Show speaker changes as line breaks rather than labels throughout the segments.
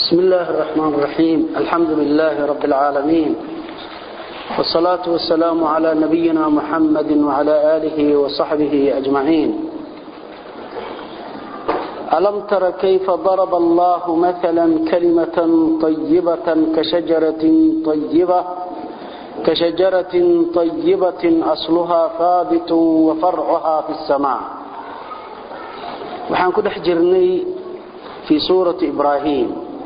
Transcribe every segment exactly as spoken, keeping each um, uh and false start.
بسم الله الرحمن الرحيم. الحمد لله رب العالمين، والصلاة والسلام على نبينا محمد وعلى آله وصحبه أجمعين. ألم تر كيف ضرب الله مثلا كلمة طيبة كشجرة طيبة كشجرة طيبة أصلها ثابت وفرعها في السماء. وحان كده حجرني في سورة إبراهيم.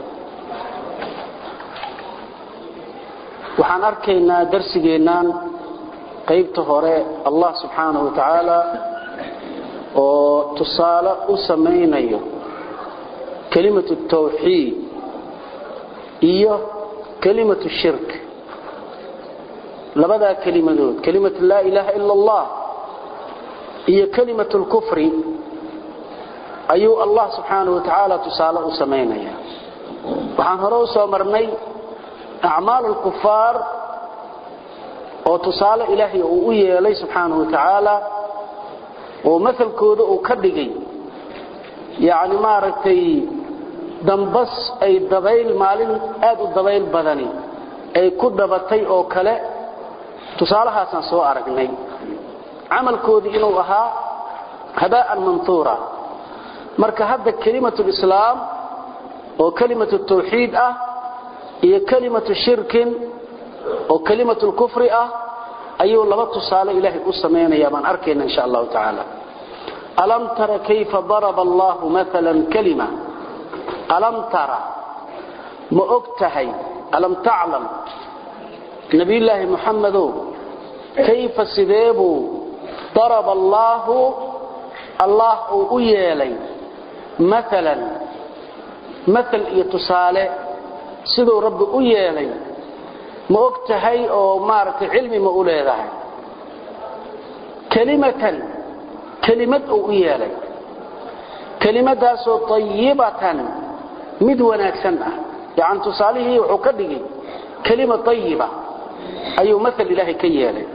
waxaan arkaynaa darsigeenan qaybta hore Allah subhanahu wa ta'ala oo tusaale u sameeyo kelimatu tawxiid iyo kelimatu shirk. labada kelimadood, kelimatu la ilaha illa Allah iyo kelimatu kufri, ayuu Allah subhanahu wa ta'ala tusaale u sameeyaa. waxaan hore u soo marnay أعمال الكفار وتصال إلهي وإيه لي سبحانه وتعالى ومثل كود وكدقي يعني ما رتي دنبس أي الدبيل مالين آد الدبيل بدني أي كد بطي أو كلا تصالها سنسوء رقني عمل كود إنه أها هباء منثورة مركا هذا كلمة الإسلام وكلمة التوحيد أه هي كلمة الشرك وكلمة الكفر أه أيها لما تصال إلهي أسمين يا من أركينا إن شاء الله تعالى. ألم ترى كيف ضرب الله مثلا كلمة ألم ترى مؤكتهي ألم تعلم نبي الله محمد كيف سذيب ضرب الله الله أيالي مثلا مثل يتصالي sidoo rabbi u yeelay ma ogtahay oo maartay cilmi ma u leedahay kalimatan kalimad u yeelay kalimadaas oo tayyibatan mid wanaagsan ah yaan tusaalihi wuxuu ka dhigay kalima tayyiba ayuu masal ilaahi ka yeelay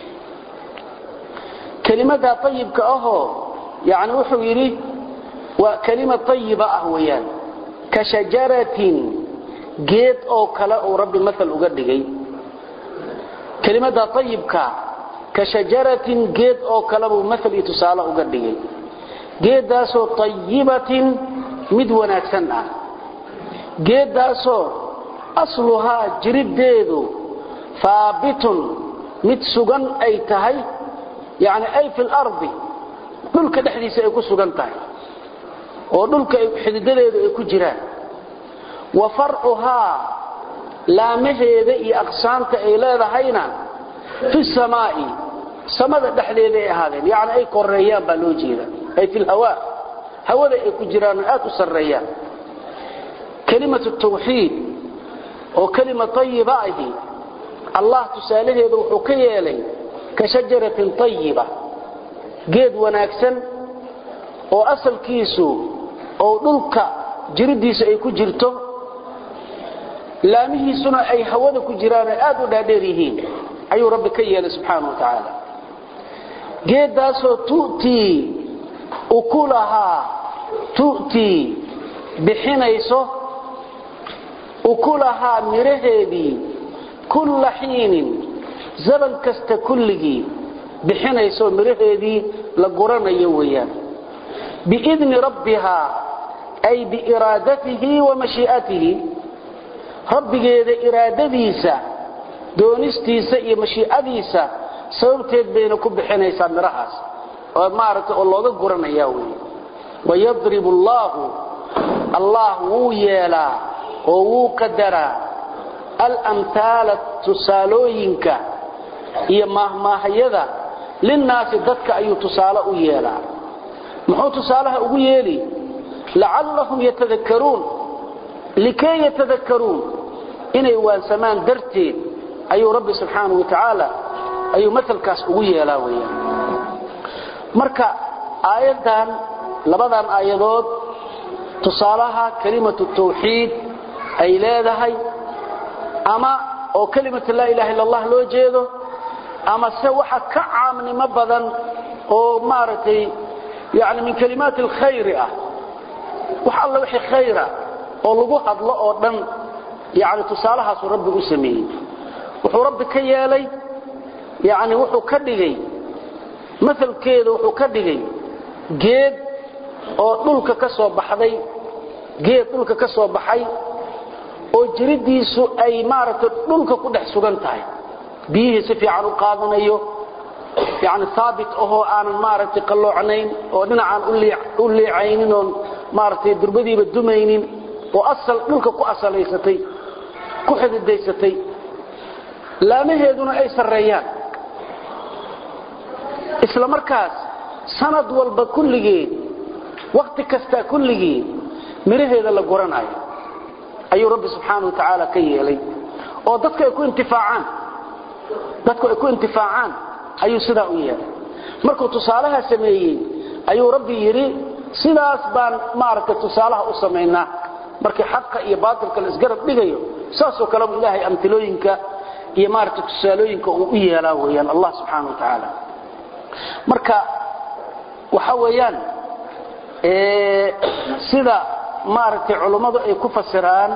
kalimada tayyibka ahoo yaani wuxuu yiri waa kalima tayyiba ah weeyaan ka shajaratin geed oo kala oo rabbi masal uga dhigay kelimada tayyibka ka shajaratin geed oo kala buu masal iyo tusaale uga dhigay geedaas oo tayyibatin mid wanaagsan ah geedaas oo asluha jirideedu faabitun mid sugan ay tahay yaani ay fil ardi dhulka dhaxdiisa ay ku sugan tahay oo dhulka xididadeedu ay ku jiraan وفرعها لا مهيده اي اقسامته اي لهدهينا في السماء سمد دحليده هذين يعني اي قريان با لو جيدا اي في الهواء هواده اي كجيران aad u sareeyaan كلمه التوحيد او كلمه طيبه اهي الله تسالهيده wuxuu ka yeelay ka shajaratin tayyiba geed wanaagsan oo asalkiisu oo dhulka jiridiisa ay ku jirto laamihiisuna ay hawada ku jiraan aad u dhaadheer yihiin ayuu rabbi ka yeelay subhanahu wa ta'ala geedaas oo tuuti ukulaha tuuti bixinayso ukulaha miraheedii kull hiin zaman kasta kulligi bixinayso miraheedii la guranayo weeyaan biidni rabbiha ay bi iradatihi wa mashi'atihi rabbigeeda iraadadiisa doonistiisa iyo mashiicadiisa sababteed bayna ku bixinaysaa mirahaas oo maaragtay oo looga guranaya weey wayadribu allah allah wuu yeelaa oo wuu qadara al-amthal tusalooyinka iyo mahmaahayada linnaas dadka ayuu tusaale u yeelaa muxuu tusaalaha ugu yeeli la'allahum yatadhakkarun likay yatadhakkarun inay waansamaan darteed ayuu rabbi subhanahu wa ta'ala ayuu mathalkaas ugu yeelaa weeyaan. marka aayadan labadan aayadood tusaalaha kalimatu tawxiid ay leedahay ama oo kalimatu la ilaha illa allah loo jeedo ama se waxa ka caamnimo badan oo maartay yaani min kalimaat al khayr ah waxa alla wixii khayra oo lagu hadlo oo dhan yaani tusaalahaas rabbi u sameeyay wuxuu rabbi ka yeelay yaani wuxuu ka dhigay مثلkeedu wuxuu ka dhigay geed oo dhulka ka soo baxday geed dhulka ka soo baxay oo jiridiisu ay maaragtay dhulka ku dhex sugan tahay biyihi si fiican u qaadanayo yaani saabit oo aan maaragtay qalloocnayn oo dhinacaan u leecaynin oo maaragtay durbadiiba dumaynin oo asal dhulka ku asalaysatay ku xididaysatay laamaheeduna ay sareeyaan isla markaas sanad walba kulligeed waqti kasta kulligeed miraheeda la goranayo ayuu rabbi subhanahu wa ta'ala ka yeelay oo dadka ay ku intifaacaan dadku ay ku intifaacaan ayuu sidaa u yeelay markuu tusaalaha sameeyay ayuu rabbi yiri sidaas baan maarka tusaalaha u sameeynaa markii xaqqa iyo baatilka la isgarab dhigayo saasoo kale ilaahay amtilooyinka iyo maarka tusaalooyinka uu u yeelaa weeyaan Allah subhanahu wa ta'ala marka waxa weeyaan ee sida maaragtay culimadu ay ku fasiraan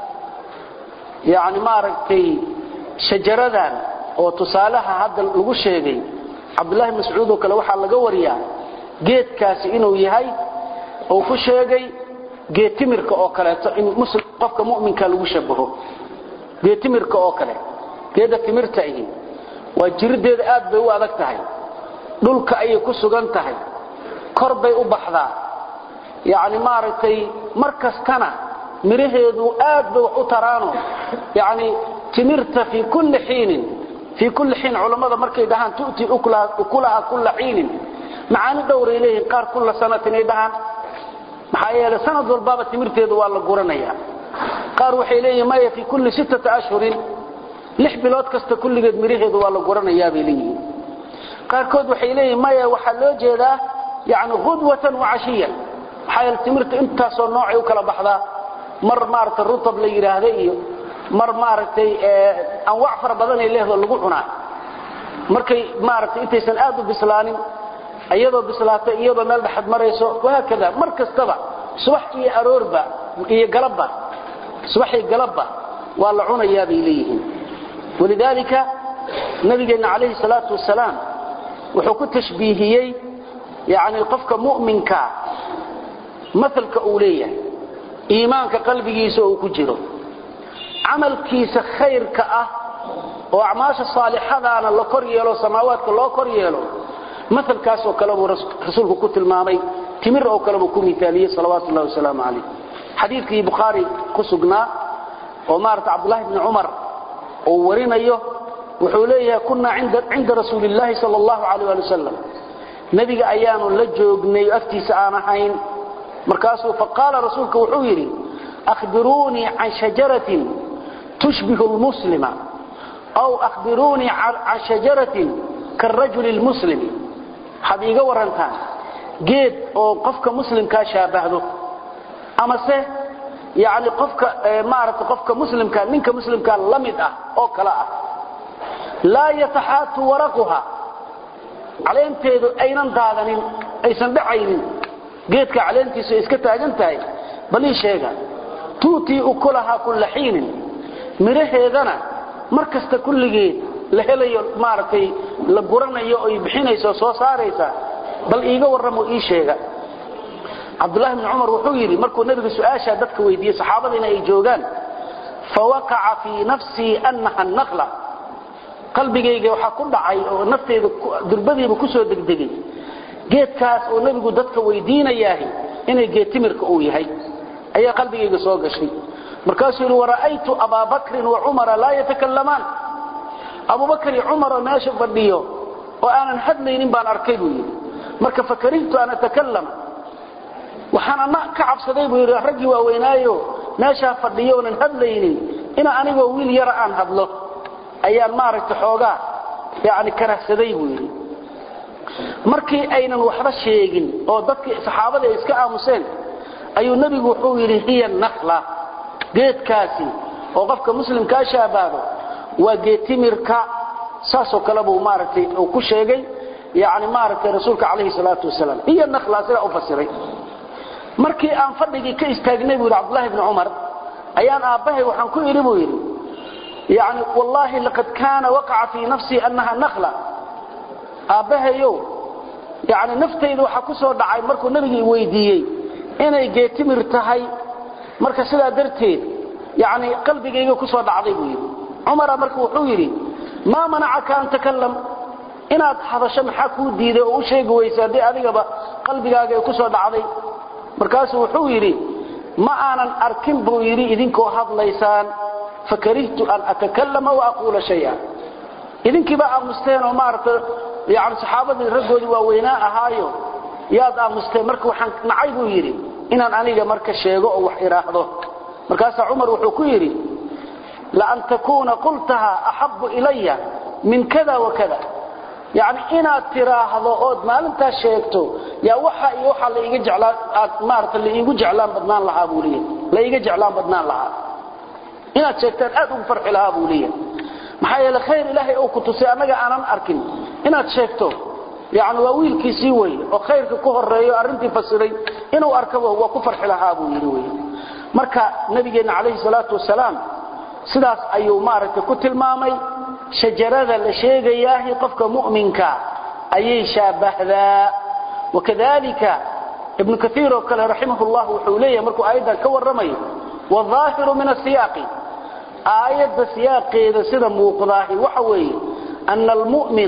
yaani maaragtay shajaradan oo tusaalaha hadda lagu sheegay Abdullah Mas'uud oo kale waxa laga wariyaa geedkaasi inuu yahay oo ku sheegay geed timirka oo kale in muslim qofka mu'minka lagu shabaho geed timirka oo kale geeda timirta ay waa jirideeda aad bay u adag tahay dhulka ay ku sugan tahay kor bay u baxdaa yaani maaragtay markastana miraheedu aad bay u taraano yaani timirta fi kulli xiin fi kulli xiin culimada markay dhahan tuuti ukulaha ukulaha kulli xiin macaani dowray leeyahay qaar kulli sanatin ay dhahan maxaa yeelay sanad walba timirteedu waa la guranaya qaar waxay leeyahay ma fi kulli sittata ashhurin lix bilood kasta kulligeed miraheedu waa la guranaya bay leeyihiin qaarkood waxay leeyahay maya waxa loo jeedaa yaani qudwatan wa ashiya xayl timirta inta soo noocay u kala baxdaa mar maartay rutab la yiraahdo iyo mar maartay anwaac far badan ay leeyahay lagu cunaa markay maartay intaysan aad u bislaanin ayadoo bislaatay iyadoo meel dhaxad marayso waa kada mar kastaba subax iyo aroorba iyo galabba subax iyo galabba waa la cunayaa bay leeyihiin walidaalika nabigeena kaleey salaatu wasalaam wuxuu ku tashbiihiyay yaani qofka mu'minka مثلka uu leeyahay iimaanka qalbigiisa uu ku jiro amalkiisa khayrka ah oo acmaasha saalixadaana la kor yeelo samaawaadka loo kor yeelo مثلkaas oo kale uu rasuulku ku tilmaamay timir oo kale uu ku miitaaliyay salawaatu allah wasalaamu alayhi xadiiskii bukhari ku sugnaa oo maarta abdullah ibn umar oo warinayo wuxuu leeyahay kunna inda inda rasuulillaah sallallahu alayhi wa sallam nabiga ayaanu la joognay aftiisa aan ahayn markaasuu faqala rasuulku wuxuu yiri akhbiruni an shajaratin tushbihu almuslima aw akhbiruni an shajaratin karajul almuslim hadiga warantaan geed oo qofka muslimka shaabahdo ama se yaani qofka maarata qofka muslimka ninka muslimka lamid ah oo kala ah la yatahatu waraqaha caleenteedu aynan daadanin aysan dhacaynin geedka caleentiisu iska taagan tahay bal ii sheega tuuti ukulaha kullu xiin miraheedana markasta kulligeed la helayo maartay la guranayo oo bixinayso soo saaraysa bal iiga waramo ii sheega Abdullah ibn Umar wuxuu yiri markuu nabiga su'aasha dadka weydiiyay saxaabadina ay joogan fawaqa'a fi nafsi annaha an-nakhla qalbigayga waxa ku dhacay oo naftayda durbadiiba ku soo degdegay geedkaas oo nabigu dadka weydiinayay inay geed timirka uu yahay ayaa qalbigayga soo gashay markaasuu yiri waraaytu Abu Bakr wa Umar la yatakallaman Abu Bakr iyo Umar meesha fadhiyo oo aanan hadlaynin baan arkay buu yiri marka fakaritu ana takallama waxana ma ka cabsaday buu yiri ragii waa weynaayo meesha fadhiyo oo aan hadlaynin ina aniga wiil yar aan hadlo ayaan maaragtay xoogaa yaani karahsaday buu yiri markii aynan waxba sheegin oo dadkii saxaabada iska aamuseen ayuu nabigu wuxuu yiri hiya nakhla geedkaasi oo qofka muslimka shaabaado waa geed timirka saasoo kale buu maaragtay oo ku sheegay yaani maaragtay rasuulka kaleey salaatu wasalaam hiya nakhla sida u fasiray markii aan fadhigii ka istaagnay buu Abdullah ibn Umar ayaan aabahay waxaan ku iri buu yiri yaani wallahi laqad kana waqa'a fi nafsi annaha nakhla aabahayo yaani naftaydu waxa ku soo dhacay markuu nabiga weydiiyay inay geetimir tahay marka sida darteed yaani qalbigayga ku soo dhacday buu yiri Umar markuu wuxuu yiri ma manacaka an takallam inaad hadasho maxaa ku diiday oo u sheegay weysaday adigaba qalbigaaga ku soo dhacday markaas wuxuu yiri ma aanan arkin buu yiri idinkoo hadlaysaan fakarihtu an atakallama wa aqula shay'an idinkiba aamusteen oo maarta yaani saxaabadii ragoodi waa weynaa ahaayo yaad aamusteen marka waxaan nacay buu yiri inaan aniga marka sheego oo wax iraahdo markaas Umar wuxuu ku yiri la an takuna qultaha ahabbu ilayya min kada wa kada يعني إنا تراهض أود ما لم تشيكتو يا وحى يوحى اللي يجي جعلان مارت اللي يجي جعلان بدنان لها بولية لا يجي جعلان بدنان لها إنا تشيكتان أدوم فرح لها بولية محايا لخير إلهي أو كتوسي أنا أنا أركن إنا تشيكتو يعني وويل كيسيوي وخير كهر رأيو أرنتي فسري إنه أركبه وكفرح لها بولية مركا نبينا عليه الصلاة والسلام سداس أيو مارت كتل مامي شجرة لشيغياه قفك مؤمنك أي شابه ذا وكذلك ابن كثير وكال رحمه الله وحوليه مركو أيضا كور رمي والظاهر من السياق آية السياق إذا سيدا موقضاه وحوي أن المؤمن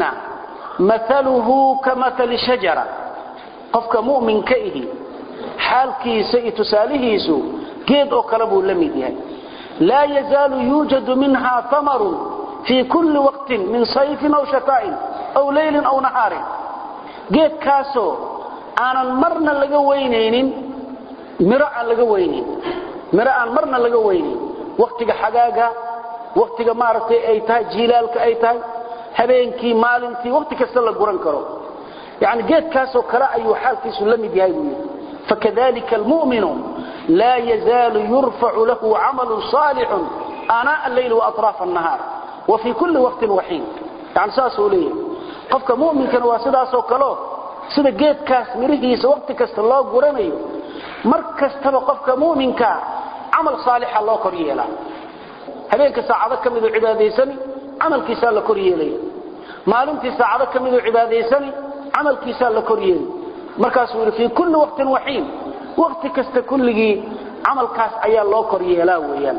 مثله كمثل شجرة قفك مؤمن كئه حال كيسي تساليهيسو قيد أقربه لميديه لا يزال يوجد منها ثمر في كل وقت من صيف أو شتاء أو ليل أو نهار جيت كاسو أنا مرنا لجوينين مرأة لجوينين مرأة مرنا لجوينين وقتك حجاجة وقتك مارتي أيتها جيلالك أيتها هبينكي مالنتي وقتك سلا جورن كرو يعني جيت كاسو كرا أي حال كيسو لم يديهاي فكذلك المؤمن لا يزال يرفع له عمل صالح آناء الليل وأطراف النهار وفي كل وقت وحين يعني ساسو ليه قفك مؤمن كان واسداسو كلو sida geedkaas mirihiisa waqti kasta loo guranayo markastaba qofka muuminka amal saalix loo koriyeela habeenka saacado kamid ah cibaadeysan amalkiisa la koriyeelay maalintii saacado kamid ah cibaadeysan amalkiisa la koriyeelay markaas uu fi kulli waqtin wahiin waqti kasta kulligi amalkaas ayaa loo koriyeelaa weeyaan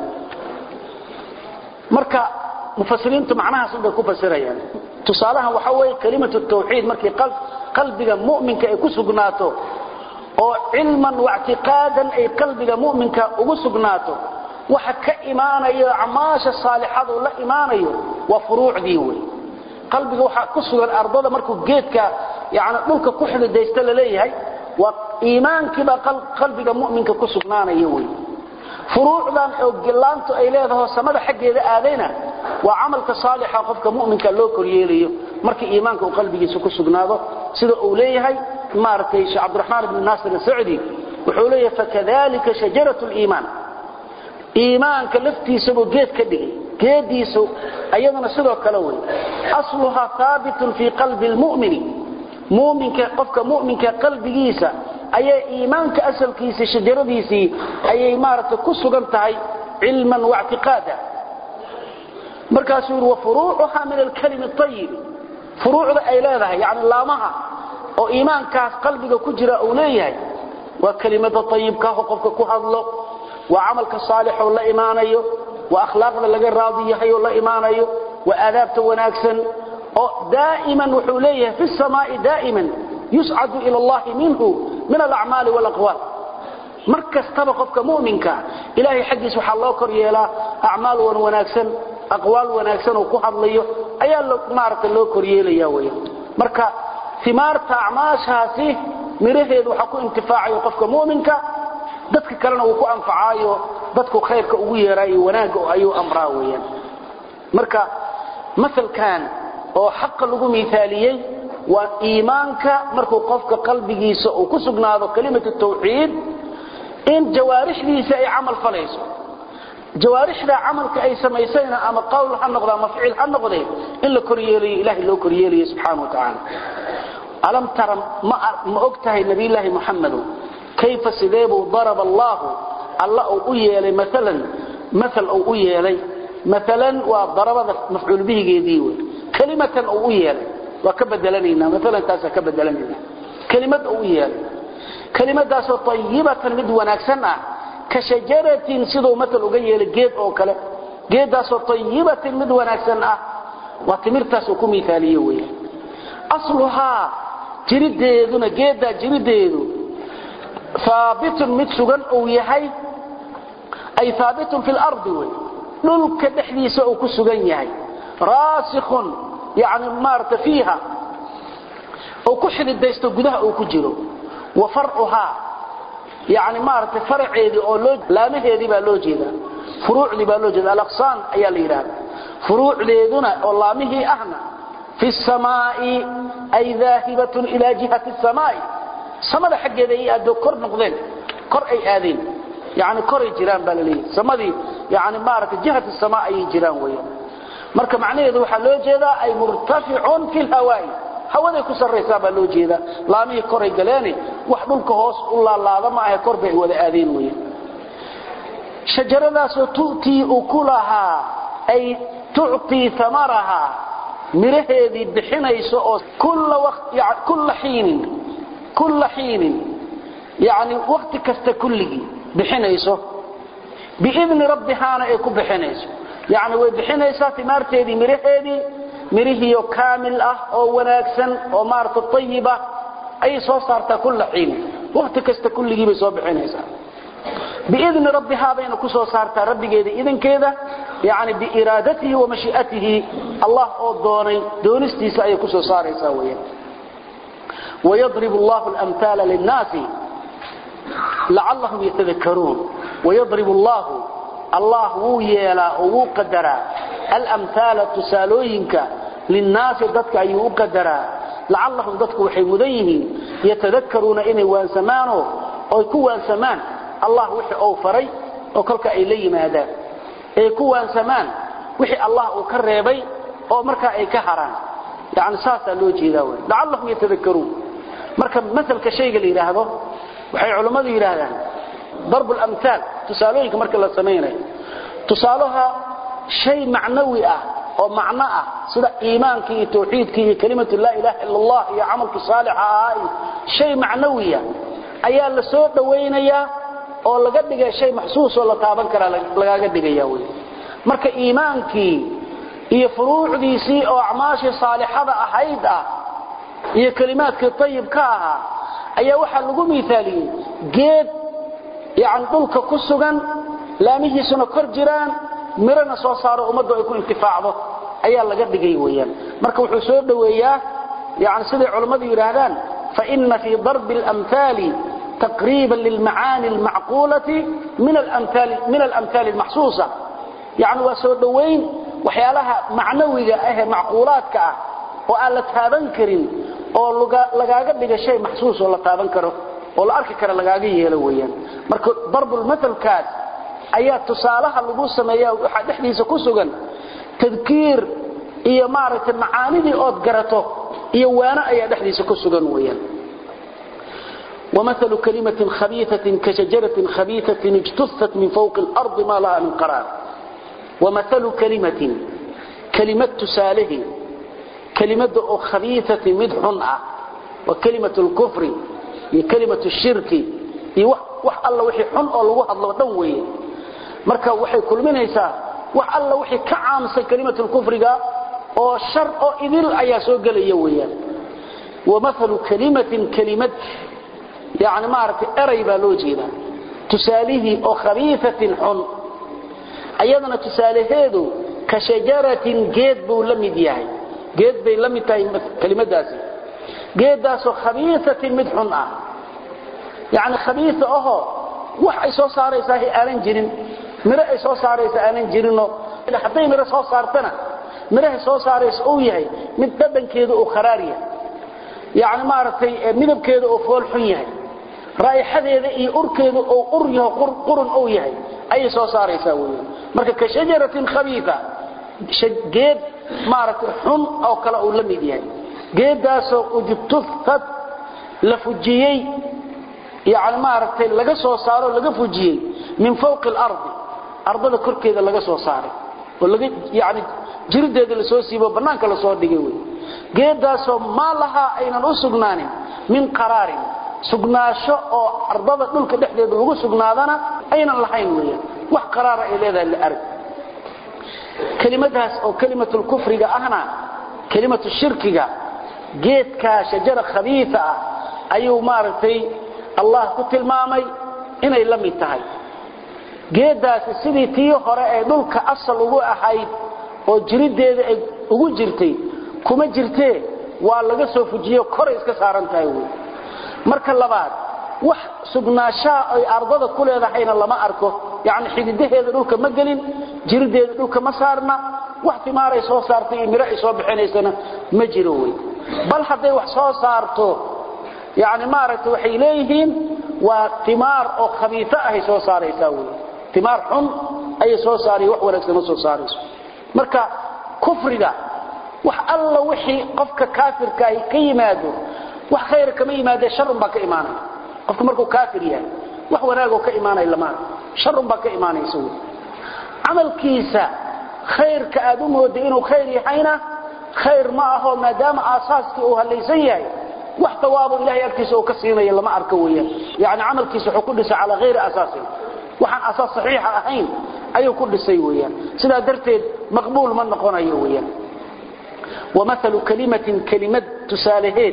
marka مفسرين معناها سبب كفسريان تصالحها waxa way kalimatu tawxiid markii qalb qalbiga muuminka ay ku sugnaato oo ilman wa i'tiqaadan ay qalbiga muuminka ugu sugnaato waxa ka iimaanayo amaasha saalixadu la iimaanayo wa furuucdii way qalbiga waxa ku sugan ardada markuu geedka yaani dhulka ku xididaysta la leeyahay wa iimaankiba qalbiga muuminka ku sugnaanayo way furuucdan oo gilaantu ay leedahay samada xageeda aadayna waa amalka saalixa qofka muuminka loo koriyeelayo markii iimaanka uu qalbigiisa ku sugnaado sida uu leeyahay maartay Sheikh Abdurrahman ibn Nasir al-Saudi wuxuu leeyahay fakadalika shajaratul iiman iimaanka laftiisa buu geed ka dhigay geediisu ayadana sidoo kale way asluha thabitun fi qalbi al-mu'min muuminka qofka muuminka qalbigiisa ayay iimaanka asalkiisa shajaradiisi ayay maartay ku sugan tahay ilman wa i'tiqaada markaas uu furuuha min al-kalim at-tayyib furuucda ay leedahay yaani laamaha oo iimaankaas qalbiga ku jira uu leeyahay waa kalimada tayyibka qofka ku hadlo waa amalka saalix oo la iimaanayo waa akhlaaqda laga raadiyahay oo la iimaanayo waa aadaabta wanaagsan oo daa'iman wuxuu leeyahay fi samaa'i daa'iman yus'adu ila Allah minhu min al-a'mal wal aqwal markastaba qofka muuminka ilaahay xaqiisa waxa loo koryeelaa a'maal wanaagsan aqwaal wanaagsan oo ku hadlayo ayaa loo maarta loo koryeelaya way marka thimarta a'maashaasi miraheedu waxa ku intifaacayo qofka muuminka dadka kalena uu ku anfacaayo dadku khayrka ugu yeerayo wanaaga oo ayuu amraa weeyaan marka misalkan oo xaq lagu miithaaliyay waa iimaanka markuu qofka qalbigiisa uu ku sugnaado kalimatu tawxiid in jawaarixdiisa ay amal falayso jawaarixda amalka ay samaysayna ama qowl ha noqdo ama ficil ha noqdo in la koriyeeliyo ilaahi loo koriyeeliyo subhanahu wa ta'ala alam tara ma ogtahay nabi ilaahi muhammad كيف سيديبو ضرب الله الله أو يلي مثلا مثل أو يلي مثلا وضرب مفعول به جديد كلمة أو يلي وكبدلنينا مثلا تاسا كبدلنينا كلمة أو يلي كلمة داس طيبة مد وناكسنا كشجرة سيدو مثل أو يلي جيد أو كلا جيد داس طيبة مد وناكسنا وتمرتاس كو مثاليه ويه اصلها جريديدنا جيدا جريديدو ثابت مid sugan oo yahay ay ثابت في الارض ويه dhulka dhaxdiisa oo ku sugan yahay raasikhun yaani maarta fiha oo ku xididaysto gudaha oo ku jiro wa far'uha yaani maarta farceedi oo loo laamaheedi baa loo jeeda furuucdi baa loo jeeda alaqsan ayaa la yiraahdaa فروع ليدنا والله أهنا في السماء أي ذاهبة إلى جهة السماء سمد حق ذي أدو كر نقضين كر أي آذين يعني كر جيران بالليل سمدي يعني مارك جهة السماء أي جيران ويا مركب معناه ذو حلو جدا أي مرتفع في الهواء هو ذي كسر رسابة لو جدا لا مي كر جلاني وحدول كهوس الله الله هذا ما هي كر به وذي آذين ويا شجرة ذا ستؤتي أكلها أي تعطي ثمرها مرهدي بحنيسو كل وقت يعني كل حين كل حين يعني وقت كست كله بحنيسو بإذن ربها أنا يكون بحنيسو يعني وبحنيسة ثمرتي مرهدي مرهيو كامل أه أو وناكسن أو مارت الطيبة أي صوصارت كل حين وقت كست كله بسو بحنيسة بإذن ربها بين كسو صارت ربي جيد إذن كذا يعني بإرادته ومشيئته الله أدوني دونستي سأي كسو صار يساويه ويضرب الله الأمثال للناس لعلهم يتذكرون ويضرب الله الله ويلا وقدر الأمثال تسالوينك للناس ضدك أي وقدر لعلهم ضدك وحي مديه يتذكرون إني وان سمانه أو يكون سمان الله وحي أوفري أو كلك إلي ماذا أي كوان سمان وحي الله أكريبي أو مركا أي كهران يعني ساسا لوجي ذاوي لعلهم يتذكرون مركا مثل كشيء اللي يراهده وحي علماء يراهدان ضرب الأمثال تسالوك مركا الله سمينه تسالوها شيء معنوي أو معنى سيدا إيمانك توحيدك كلمة لا إله إلا الله يا عملك صالح شيء معنوي أيها اللي سوء دوينيا oo laga dhigay shay maxsuus oo la taaban kara laga dhigayaa way marka iimaankii iyo furuucdiisii oo acmaashi saalixada ahayd ah iyo kalimaadka tayyibka ah ayaa waxa lagu miisaaliyay geed yaan dhulka ku sugan laamihiisuna kor jiraan mirana soo saaro ummadda ay ku intifaacdo ayaa laga dhigay weeyaan marka wuxuu soo dhaweeyaa yaan sida culimadu yiraahdaan fa inna fi darb al-amthal تقريبا للمعاني المعقولة من الأمثال من الأمثال المحسوسة يعني وسودوين وحيالها معنوية أه معقولات كأه وقالت هابنكرين أو لقاقا بيجا شيء محسوس ولا تابنكره ولا أرككر لقاقية لويا مركو ضرب المثل كاد آيات تصالحها اللقوص سمايا وحدحديث كسوغا تذكير إيا معرة المعاني دي أود قرته إيا وانا آيات حديث كسوغا ويا ومثل كلمة خبيثة كشجرة خبيثة اجتثت من فوق الأرض ما لها من قرار ومثل كلمة كلمة تساله كلمة خبيثة مدحنة وكلمة الكفر هي كلمة الشرك وح الله وحي حن الله الله دوي مركا وحي كل من يسا وح الله وحي كعامس كلمة الكفر أو الشر أو إذل أيا سوق اليوية ومثل كلمة كلمة يعني ما عرفت أريبا لوجينا تساليه أو خبيثة حن أيضا تساليه هذا كشجرة جيد بو لمد ياهي جيد بي لمد كلمة داسي جيد داسو خبيثة مدحن آه يعني خبيثة أهو وح إسو صاريسا هي آلين جرين مرأة إسو صاريسا آلين جرينو إذا حطيه مرأة إسو صارتنا مرأة إسو صاريسا أو ياهي من دبن كيدو أو خراريا يعني ما عرفتي مدب كيدو أو فول حياهي رائحadeeda iyo urkeedu oo uryaha qurun oo yahay ay soo saaraysaa weeyaan marka ka shajaratin khabiitha shageed maaragtay xun oo kala uu la mid yahay geedaas oo ujtufat la fujiyay يعني ما aragtay laga soo saaro laga fujiyay min fawq al-ard ardada korkeeda laga soo saaray oo laga yaani jirideeda la soo siibo banaanka la soo dhigay way geedaas oo ma laha aynan u sugnaanin min qaraarin sugnaasho oo ardada dhulka dhexdeeda lagu sugnaadana aynan lahayn weeyaan wax qaraar ay leedahay la arag kelimadaas oo kalimatul kufriga ahna kalimatul shirkiga geedka shajara khabiitha ayuu maartay Allah ku tilmaamay inay la mid tahay geedaas sidii tii hore ee dhulka asal ugu ahayd oo jirideeda ay ugu jirtay kuma jirtee waa laga soo fujiyo kor iska saaran tahay marka labaad wax sugnaasha ay ardada ku leedahayna lama arko yaani xididaheeda dhulka ma galin jirideeda dhulka ma saarna wax timaaray soo saartay miro ay soo bixinaysana ma jiro way bal haday wax soo saarto yaani maaragtay waxay leeyihiin waa timaar oo khabiita ah soo saaraysa way timaar xun ay soo saari wax wanaagsan soo saarayso marka kufriga wax alla wixii qofka kaafirka ay ka yimaado wax khayr kama yimaado shar ba ka iimaanay qofka markuu kaafir yahay wax wanaag oo ka iimaanay lama shar ba ka iimaanayso amalkiisa khayrka aad u moodo inuu khayr yahayna khayr ma aho maadaama asaaski uu halaysan yahay wax tawaabo ilaahay agtiisa oo ka siinay lama arko weeyaan yaani amalkiisa wuxuu ku dhisay ala ghayr asaasi waxaan asaas saxiix ahayn ayuu ku dhisay weeyaan sida darteed maqbuul ma noqonayo weeyaan ومثل كلمة كلمة تسالهيد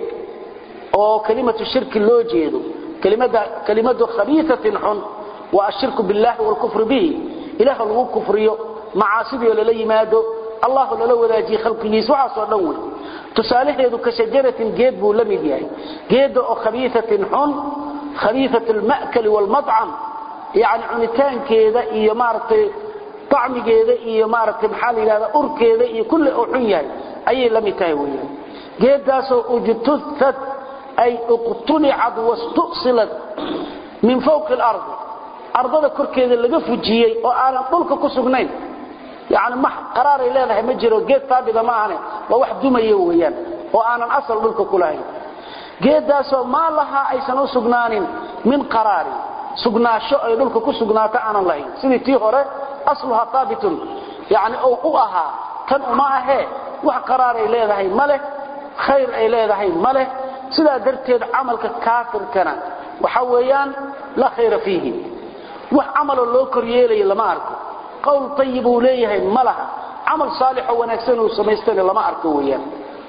أو كلمة الشرك لو جيدو كلمة كلمة خبيثة حن والشرك بالله والكفر به إله الله كفريه معاصبه للي مادو الله لو ذاجي خلقه سوى صدوه تسالهيد كشجرة جيد بولمد يعني جيد أو خبيثة حن خبيثة المأكل والمطعم يعني عنتان كذا إيه مارتي طعم كذا إيه مارتي محالي هذا أر كذا إيه كل أحيان أي لم يتاويا جيداس أجتثت أي اقتنعت واستؤصلت من فوق الأرض أرضنا كركيدا لغا فجيي oo aan dhulka ku sugnayn yaani ma qaraar ay leedahay ma jiro geed taabida ma ahan waa wax dumayo weeyaan oo aanan asal dhulka ku lahayn geedaas oo ma laha aysan u sugnaanin min qaraar sugnaasho ay dhulka ku sugnaata aanan lahayn sidii tii hore asluha taabitun yaani oo u aha tan uma ahe wax qaraar ay leedahay male khayr ay leedahay male sida darteed amalka kaafirkana waxa weeyaan la khayr fihi wax amal loo koryeelay lama arko qowl tayyib uu leeyahay malaha amal saalix oo wanaagsan uu sameystay lama arko weeyaan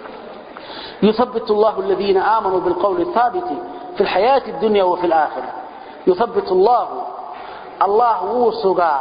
يثبت الله الذين آمنوا بالقول الثابت في الحياة الدنيا وفي الآخرة يثبت الله الله وسغا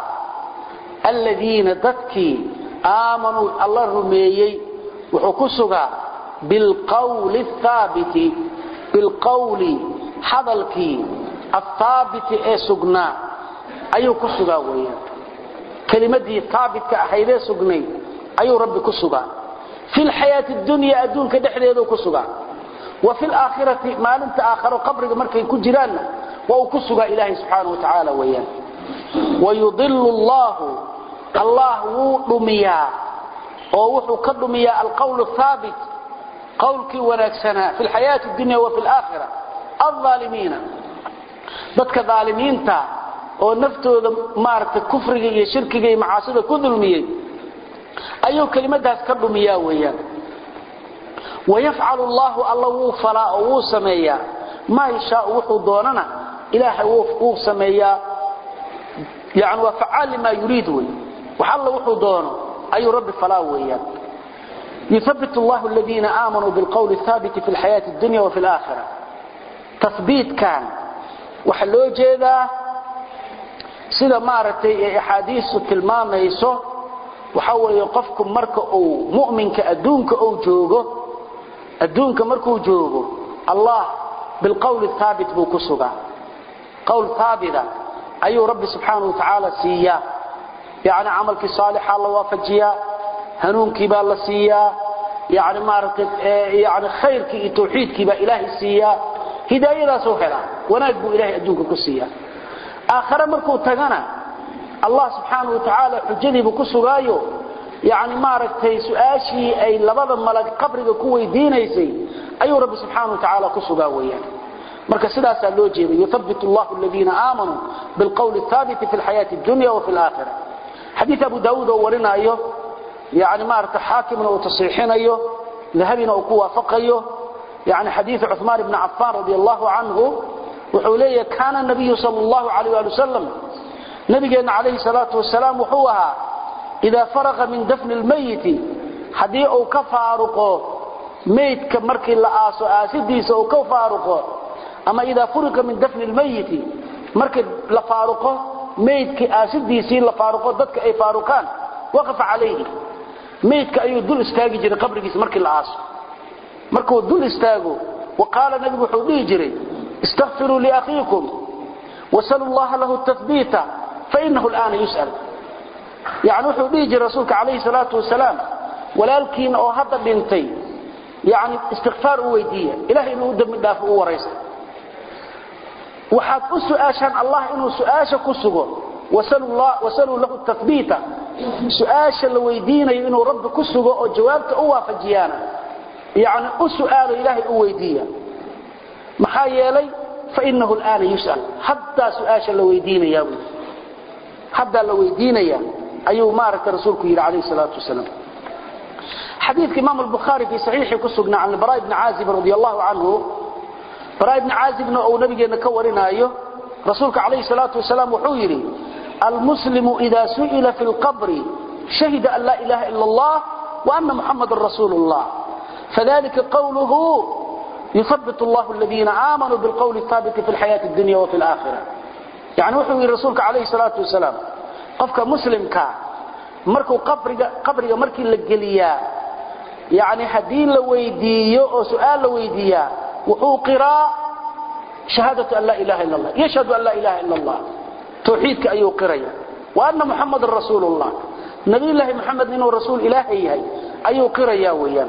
الذين ذكي آمنوا الله رميي وحكسوا بالقول الثابت بالقول حضلك الثابت اسقنا ايو كسغا ويا كلمتي ثابت كاحيده سقني ايو ربي كسغا في الحياه الدنيا ادون كدخليده كسغا وفي الاخره ما انت اخر قبر markay ku jiraan waa كسغا الهي سبحانه وتعالى ويا ويضل الله الله ودميا oo wuxuu ka dumiyaa alqawl thabit qawlki wanaagsanaa fi alhayat ad-dunya wa fi al-akhirah adh-dhalimin dadka dhaliminta oo naftooda maarta kufriga iyo shirkiga iyo macaasida ku dulmiyay ayuu kelimadaas ka dumiyaa weeyaan wayaf'alu Allahu allahu fala oo sameeya ma yasha wuxuu doonana ilaahay uu sameeya yaani wa fa'al ma yuriidu wa alla wuxuu doono أي رب فلا ويا يثبت الله الذين آمنوا بالقول الثابت في الحياة الدنيا وفي الآخرة تثبيت كان وحلو جيدا سيدا مارتي حديث التلمام يسو وحاول يقفكم مركة أو مؤمن كأدونك أو جوغو أدونك مركو جوغو الله بالقول الثابت بوكسوغا قول ثابت أي رب سبحانه وتعالى سياه يعني عملك صالح الله وافجيا هنونك با الله سيا يعني مارتد يعني خيرك توحيدك با الهي سيا هدايه سو خيرا وناجو الهي ادونك كسيا اخر مركو تغنا الله سبحانه وتعالى حجدي بكسغايو يعني مارتي سؤاشي اي لبدا ملك قبرك كو ويدينيسي ايو رب سبحانه وتعالى كسغا ويان marka sidaas loo jeedo yuthabbitu Allahu alladheena aamanu bil qawli thabit fi alhayati ad-dunya wa fi al-akhirah hadith Abu Daawud oo warinayo yaani maarta haakimna oo tasxiixinayo dhahabina oo ku waafaqayo yaani hadith Uthman ibn Affan radiyallahu anhu wuxuu leeyahay kana nabiy sallallahu alayhi wa sallam nabigeena alayhi salatu wassalam wuxuu ahaa ida faraqa min dafn al-mayyit hadii uu ka faaruqo meydka markii la aaso aasidiisa uu ka faaruqo ama ida furiqa min dafn al-mayyit markii la faaruqo meydki aasidiisi la faaruqo dadka ay faaruqaan waqafa alayhi meydka ayuu dul istaagi jiray qabrigiisa markii la aaso markuu dul istaago waqala nabigu wuxuu dhigi jiray istaghfiru li akhiikum wasallu Allah lahu at-tathbita fa innahu al-ana yus'al yaani wuxuu dhigi jiray rasuulka alayhi salatu wasalaam walaalkiina oo hadda dhintay yaani istighfar u weydiiya ilaahay inuu dambi dhaaf u waraysto waxaad u su'aashan Allah inuu su'aasha ku sugo wasallu Allah wasallu lahu at-tathbita su'aasha la weydiinayo inuu rabbi ku sugo oo jawaabta u waafajiyana yaani u su'aalo ilaahay u weydiiya maxaa yeelay fa innahu al-ana yus'al hatta su'aasha la weydiinaya hatta la weydiinaya ayuu maarka rasuulku yiri alayhi salatu wasalam حديث الإمام البخاري في صحيحه كسبنا عن البراء بن عازب رضي الله عنه براء بن عازب أو نبينا كورنا أيه رسولك عليه الصلاة والسلام وحويري المسلم إذا سئل في القبر شهد أن لا إله إلا الله وأن محمد رسول الله فذلك قوله يثبت الله الذين آمنوا بالقول الثابت في الحياة الدنيا وفي الآخرة يعني وحوي رسولك عليه الصلاة والسلام قفك مسلم كا مركو قبرك قبرك مركي للجليا يعني حدين لويديه أو سؤال لويديه وحو قراء شهادة أن لا إله إلا الله يشهد أن لا إله إلا الله توحيدك أيو قرية وأن محمد رسول الله نبي الله محمد إنه رسول إلهي أيو قرية وياه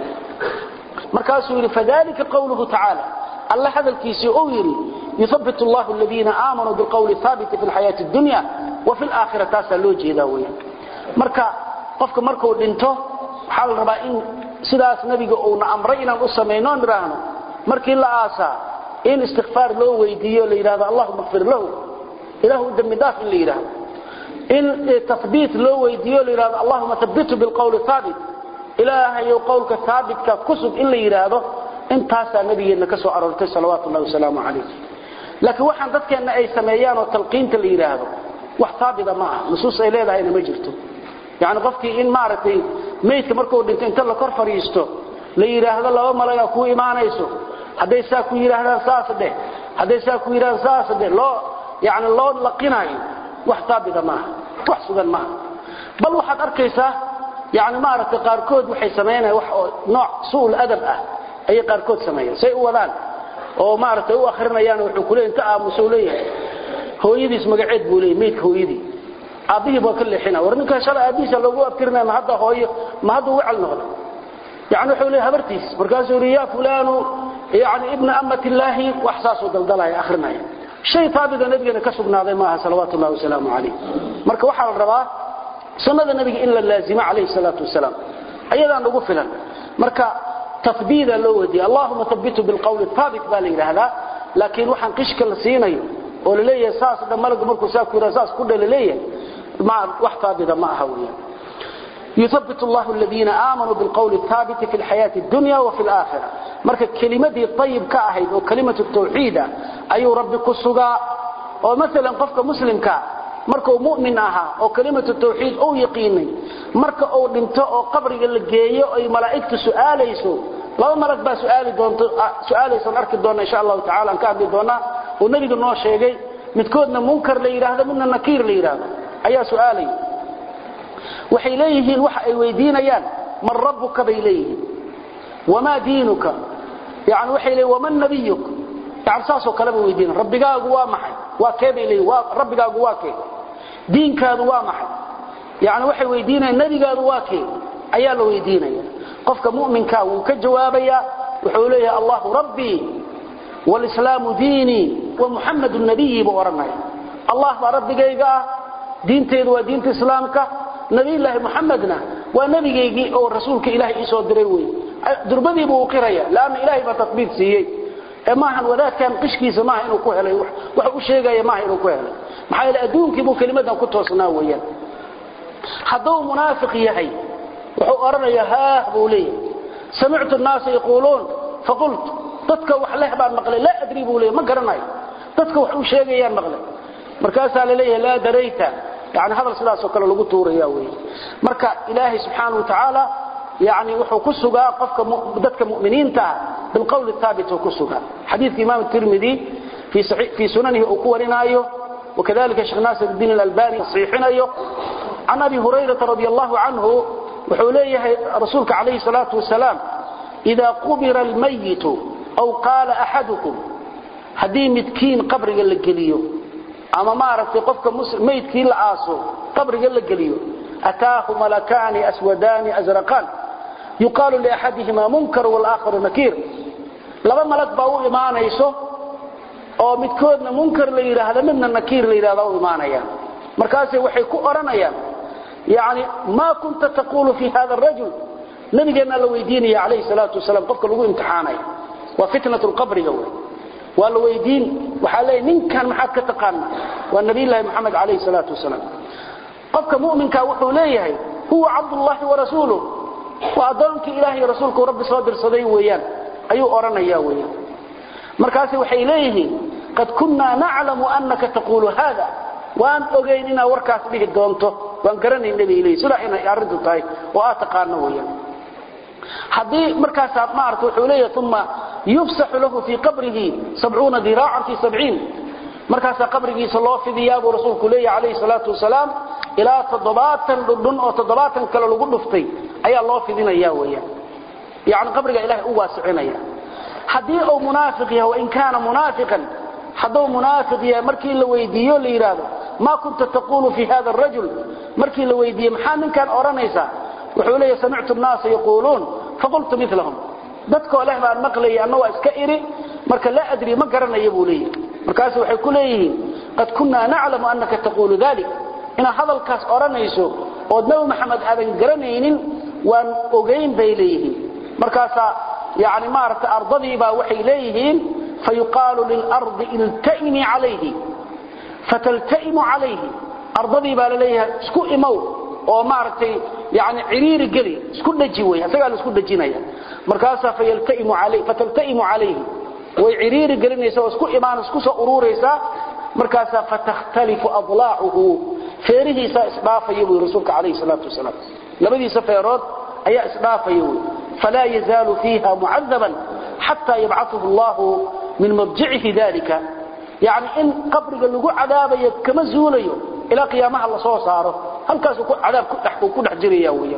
مركاسه فذلك قوله تعالى الله هذا الكيسي أويري يثبت الله الذين آمنوا بالقول الثابت في الحياة الدنيا وفي الآخرة تاسا لوجه ذاويا مركا قفك مركو دينتو حال ربا إن سداس نبيك أونا أمرينا الأسمينون رانا مركي الله آسا إن استغفار له ويديه لإرادة اللهم اغفر له إله الدم داف لإرادة إن تثبيت له ويديه لإرادة اللهم ثبته بالقول الثابت إلهي وقولك ثابت ككسب إلا إرادة انت هسا نبي إنك سوء أرورتي صلوات الله وسلامه عليه لكن وحن ذاتك أن أي سميان وتلقين الإرادة وحثابت معه نصوص إليه هنا مجرته يعني قفكي إن معرتي ميت مركو دينت انت لا كور فريستو لا يراهد لو ملغا كو ايمانيسو حدي سا كو يراهد ساسده حدي سا كو يراهد ساسده لو يعني لو لقيناي وحثابت معه وحسبن معه بل waxaad arkaysa يعني معرتي qaarkood waxay sameeyaan wax nooc suul adab ah ay qaarkood sameeyaan say u wadaan oo معرتي u akhrinayaan wuxuu ku leeyahay inta aamuso leeyahay hooyadiis magaceed buu leeyahay meedka hooyadii abihi baa kale xina warninka shala abiisa lagu abtirnaa ma hadda hooyo ma hadda wacal noqdo يعني wuxuu leeyahay habartiis markaas uu riyaa fulaanu يعني ابن امه الله واحساسه daldalay akhrinaya shay taabida nabiga ka sugnaaday maaha salawaatu allah wasalaamu alayhi marka waxa la rabaa sunnada nabiga in la laazima alayhi salatu wasalaam ayadaan ugu filan marka tafdiida loo wadi allahumma thabbitu bil qawl thabit bal ilahada laakiin waxaan qishka la siinayo oo leeyahay saas dhamalku markuu saa ku rasaas ku dhaleeyay ma wax taabida ma aha weeyaan يثبت الله الذين آمنوا بالقول الثابت في الحياة الدنيا وفي الآخرة مركا كلمة طيب كاهد وكلمة التوحيد أي ربك الصداء ومثلا قفك مسلم كا مركا مؤمن أها وكلمة التوحيد أو يقيني مركا أو دمتاء أو قبر الجاية أي ملائكة سؤال يسو لو ملك با سؤال دون سؤال يسون أركب دونا إن شاء الله تعالى أن كان دونا ونريد النوع شيء متكودنا منكر ليرهد منا نكير ليرهد أي سؤالي waxay leeyihiin wax ay weydiinayaan man rabbuka bayleeyihiin wama diinuka yaani waxay leeyihiin wama nabiyuk yaani saaso kala weydiin rabbigaagu waa maxay waa keebay waa rabbigaagu waa kee diinkaadu waa maxay yaani waxay weydiinayaan nabigaadu waa kee ayaa la weydiinaya qofka mu'minka uu ka jawaabaya wuxuu leeyahay Allahu rabbi wal islaamu diini wa muhammadun nabiyyi booranay Allah ba rabbigayga diinteedu waa diinta islaamka نبي الله محمدنا ونبيغي او رسولك الهي سو ديري وي دربدي بو قريا لان الهي با تطبيق سيي ما هن وذاك كان قشكيسه ما inuu ku helay wax uu sheegay ma inuu ku helay maxay la adduunki buu kalimadan ku toosnaa weeyaan haduu munaafiq yahay wuxuu oranayaa ha buu leeyahay sami'tu an-nas yaqulun faqult dadka wax leh baan maqlay la adri buu leeyahay ma garanayo dadka wax uu sheegayaan maqlay markaas la leeyahay la darayta yani hadal sidaas oo kale lagu tuurayaa weeyaan marka ilaahi subhanahu wa ta'ala يعني وحو كسغا قفك ددك مؤمنينتا بالقول الثابت وكسغا حديث امام الترمذي في صحيح في سننه او كورينايو وكذلك شيخ ناصر الدين الألباني صحيحينايو عن ابي هريره رضي الله عنه وحوليه رسولك عليه الصلاه والسلام اذا قبر الميت او قال احدكم حدي متكين قبر لغليو اما ما عرفت قفك ميتكين لعاسو قبر لغليو اتاه ملكان اسودان ازرقان يقال لأحدهما منكر والآخر نكير لما ملك باو إيمانيسو oo midkoodna munkar la yiraahdo midna nakiir la yiraahdo iimaanaya markaas waxay ku oranayaan yaani ma kunta taqulu fi hada ar-rajul nabigeena la weydiinaya alayhi salatu wasalam qofka lagu imtixaanay wa fitnatu al-qabr yawa wa la weydiin waxa leey ninkan maxaad ka taqaan wa nabiyillah muhammad alayhi salatu wasalam qofka mu'minka wuxuu leeyahay huwa abdullah wa rasuluhu wa adoonki ilaahi rasuulku rabbi soo dirsaday weeyaan ayuu oranaya weeyaan markaas waxay leeyihiin qad kunna na'lamu annaka taqulu hada waan ogeynina warkaas dhihi doonto waan garanay nabi ilaahi sida inay arintu tahay oo aad taqaano weeyaan hadii markaas aad ma arko wuxuu leeyahay thumma yufsahu lahu fi qabrihi sab'una dira'an fi sab'in markaas qabrigiisa loo fidiyaa buu rasuulku leeyahay alayhi salatu wasalaam ila toddobaatan dhudhun oo toddobaatan kale lagu dhuftay ayaa loo fidinayaa weeyaan yaani qabriga ilaahay u waasicinaya hadii oo munaafiq yahay oo in kaana munaafiqan haduu munaafiq yahay markii la weydiiyo la yiraahdo ma kunta taqulu fi hada ar-rajul markii la weydiiyo maxaa ninkan oranaysa wuxuu leeyahay sami'tu an-nas yaqulun faqultu mithlahum dadka ilaahay baan maqlay anna waa iska iri marka la adri ma garanayo buu leeyahay markaas waxay ku leeyihiin qad kunna na'lamu annaka taqulu dhalik ina hadalkaas oranayso oo nabi maxamed aadan garanaynin waan ogeyn bay leeyihiin markaas يعني ما رت أرضي با وحي ليهين فيقال للأرض التئمي عليه فتلتئم عليه أرضي با ليها اسكو إمو وما رت يعني عرير قلي اسكو دجوي اسقال اسكو دجينيا مركاسا فيلتئم عليه فتلتئم عليه وعرير قلينيسا اسكو إيمان اسكو سو أروريسا مركاسا فتختلف أضلاعه فيرهيسا إسبافا يبوي رسولك عليه الصلاة والسلام لبدي سفيرات أي إسبافا يبوي فلا يزال فيها معذبا حتى يبعثه الله من مضجعه ذلك يعني إن قبرك اللي عذابه كما زوليه إلى قيامها الله سوى صاره هل كاسو عذاب كل كل حجرية ويا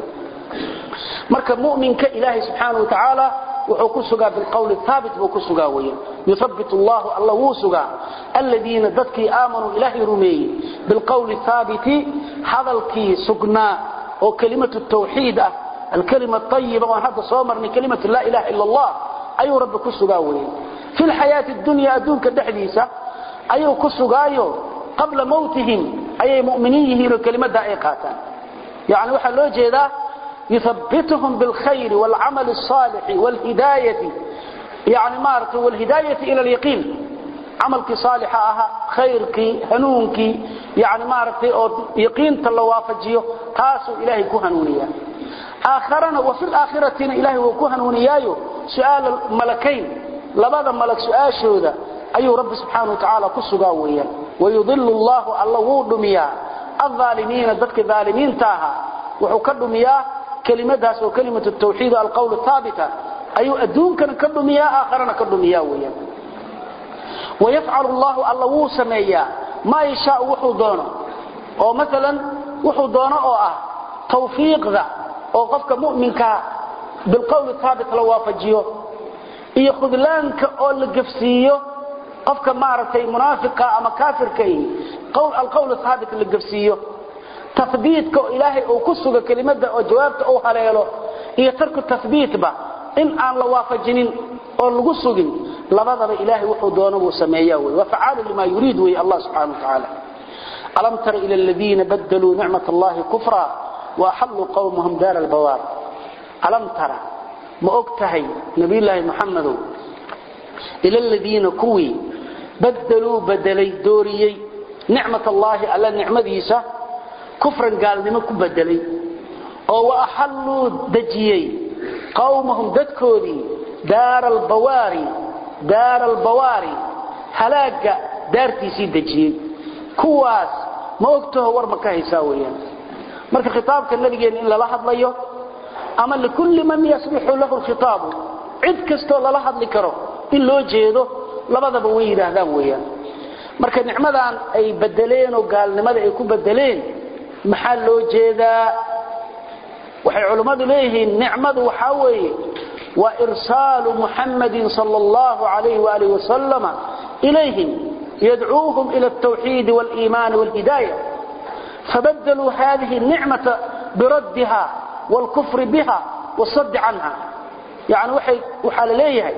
مركب مؤمن كإله سبحانه وتعالى وحكسوا بالقول الثابت وكسوا ويا يثبت الله الله وسوا الذين ذكي آمنوا إلهي رمي بالقول الثابت هذا الكي سقنا وكلمة التوحيد الكلمة الطيبة وهذا صامر من كلمة لا إله إلا الله أي رب كسجاوي في الحياة الدنيا أدونك الدحديثة أي كسجايو قبل موتهم أي مؤمنيه الكلمة دائقاتا يعني وحلو جيدا يثبتهم بالخير والعمل الصالح والهداية يعني مارت والهداية إلى اليقين عملك صالحها خيرك هنونك يعني مارت يقين تلوافجيه تاسو إلهي كهنونيا آخرنا وفي الآخرة إلهي وكهن ونيايو سؤال الملكين لبدا ملك سؤال شوذا أي رب سبحانه وتعالى كسقاويا ويضل الله الله ودميا الظالمين ذاتك الظالمين تاها وحكدميا كلمة داس وكلمة التوحيد القول الثابتة أي أدون كان كدميا آخرنا كدميا ويا ويفعل الله الله وسميا ما يشاء وحضانه أو مثلا وحضانه أو أه توفيق ذا oo qofka mu'minka bil qawl thabit la waafajiyo iyo khudlaanka oo la gafsiyo qofka maartay munaafiqa ama kaafirka qawl al qawl thabit la gafsiyo tathbiitka ilaahi oo ku suga kelimada oo jawaabta oo haleelo iyo tarku tathbiitba in aan la waafajinin oo lagu sugin labadaba ilaahi wuxuu doono uu sameeyaa way wa fa'alu lima yuriid way Allah subhanahu wa ta'ala alam tara ila alladhina badalu ni'matallahi kufra وأحلوا قومهم دار البوار ألم ترى ما أكتهي نبي الله محمد ila alladina kuwi badalu badalay dooriyay ni'mat allahi alla ni'madiisa kufran gaalnimo ku badalay oo wa ahallu dajiyay qawmahum dadkoodii daar albawari daar albawari halaaga daartiisii dajiyay kuwaas ma ogtahay war ma ka haysaa weeyaan marka khitaabka nabigeena in la hadlayo ama likulli man yasbihu lahu alkhitab cid kasto la hadli karo in loo jeedo labadaba way yiraahdaan weeyaan marka nicmadan ay bedeleen oo gaalnimada ay ku bedeleen maxaa loo jeedaa waxay culimadu leeyihiin nicmadu waxa weeye wa irsaalu muhammadin sallallahu alayhi wa alihi wasallam ilayhim yad'uuhum ila at-tawhid wal-iiman wal-hidayah فبدلوا هذه النعمة بردها والكفر بها والصد عنها يعني وحي وحال ليه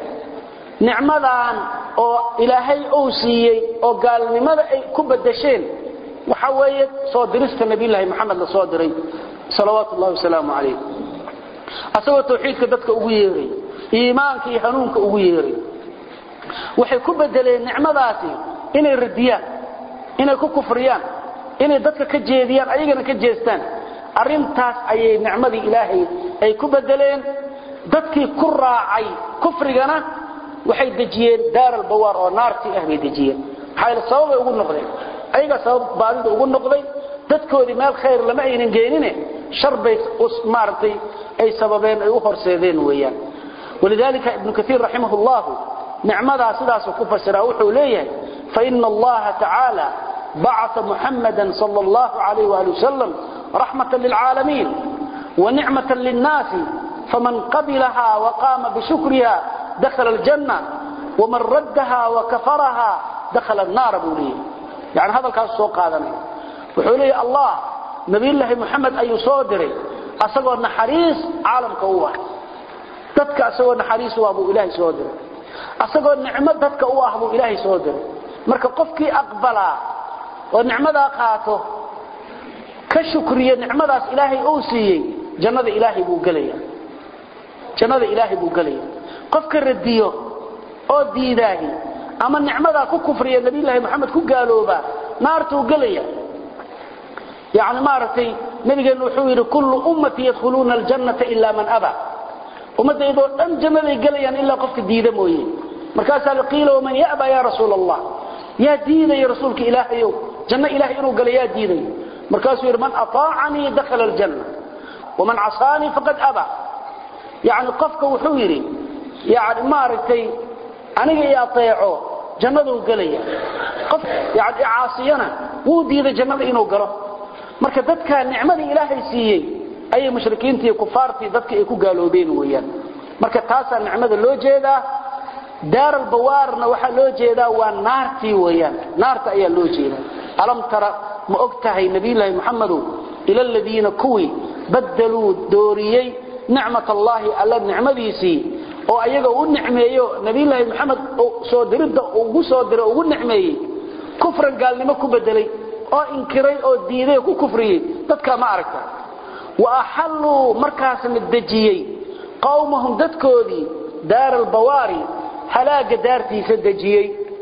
نعمدان او الهي او سيي او قال لماذا كبدشين وحويت سو درست النبي الله محمد لو دري صلوات الله وسلامه عليه اسوا توحيدك ددك ugu yeeray iimaanka iyo hanuunka ugu yeeray waxay ku bedeleen nicmadaasi inay radiyaan inay ku kufriyaan inay dadka ka jeediyaan ayagana ka jeestaan arintaas ayay nicmadii ilaahay ay ku bedeleen dadkii ku raacay kufrigana waxay dajiyeen daar albawar oo naartii ah bay dajiyeen xayl sabab ugu noqday ayaga sabab baadida ugu noqday dadkoodii meel khayr lama aynan geenine shar bay usmaartay ay sababeen ay u horseedeen weeyaan walidalika ibn kathir rahimahullah ni'mada sidaas ku fasira wuxuu leeyahay fa inna allaha ta'ala بعث محمدا صلى الله عليه وآله وسلم رحمة للعالمين ونعمة للناس فمن قبلها وقام بشكرها دخل الجنة ومن ردها وكفرها دخل النار بوليه يعني هذا الكاس سوق هذا وحوليه الله نبي الله محمد أي صادري أصدقوا أن حريص عالم كواه تدك أصدقوا أن حريص وأبو إلهي صادري أصدقوا أن نعمة تدك أبو إلهي صادري مركب قفكي أقبلا ونعمدا قاته كشكريه نعمداس الهي او سيي جنده الهي بو غليا جنده الهي بو غليا قفك رديو او ديداهي اما نعمدا ku kufriye nabi ilaahi maxamed ku gaalooba naartu غليا يعني maartay nabigeenu wuxuu yiri kullu ummati yadkhuluna aljannata illa man aba ummadaydo dhan jannada galayaan illa qofka diida mooyee markaas la qiilo man yaba ya rasuulallah يا دين يا رسولك إلهي جنة إلهي إنه قال يا دين مركز من أطاعني دخل الجنة ومن عصاني فقد أبى يعني قفك وحويري يعني مارتي أنا يا طيعه جنة قال يا قف يعني عاصينا ودي ذا جنة إنه قال مركز ذاتك نعمة إلهي سيئي أي مشركين تي كفارتي ذاتك إيكو قالوا بين ويان مركز تاسع نعمة اللوجة دار البوارنا waxa loo jeedaa waa naartii weeyaan naarta ayaa loo jeedaa alam tara ma ogtahay nabi ilaahi maxamed ila alladina kuwi badalu dooriyay ni'mat allahi alla ni'madiisi oo ayaga u nicmeeyo nabi ilaahi maxamed oo soo dirida ugu soo diray ugu nicmeeyay kufran gaalnimo ku bedelay oo inkiray oo diiday ku kufriyay dadka ma aragta wa ahallu markaas midajiyay qawmahum dadkoodii daar albawari halaaga daartiisa dajiyay